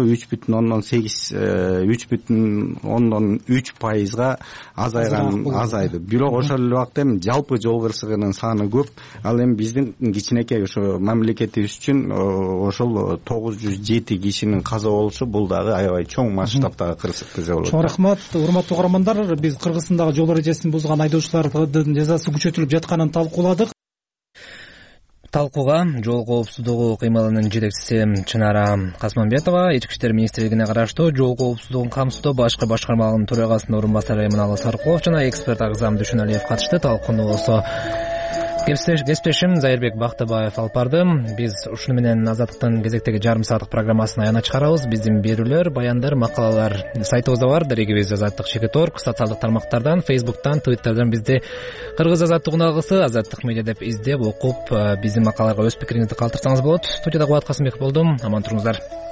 S2: 3,3% азайды. Бирок ошол эле убакта эми жалпы жол кырсыгынын саны көп. Ал эми биздин кичинекей ошо мамлекетибиз үчүн ошол 907 кишинин каза болушу бул дагы аябай чоң масштабтагы кырсык десе болот.
S7: Чоң рахмат. Урматтуу угармандар, биз Кыргызстандагы жол эрежесин бузган айдоочулардын жазасы күчөтүлүп жатканын талкууладык.
S1: Талкууга жол коопсуздугу кыймылынын жетекчиси Чынара Касманбетова, Ички иштер министрлигине караштуу жол коопсуздугун камсыздоо башкы башкармалыгынын төрагасынын орун басары Эминалы Саркулов жана эксперт Агзам Дүйшөналиев катышты. Талкууну болсо кесиптешим Зайырбек Бактыбаев алып барды. Биз ушуну менен Азаттыктын кезектеги жарым сааттык программасын аягына чыгарабыз. Биздин берүүлөр, баяндар, макалалар сайтыбызда бар. Дарегибиз Азаттык.org, социалдык тармактардан, Facebook'tan, Twitter'дан бизди Кыргыз Азаттык уналгысы, Азаттык медиа деп издеп, окуп, биздин макалаларга өз пикириңизди калтырсаңыз болот. Студияда Кубат Касымбек болдум. Аман туруңуздар.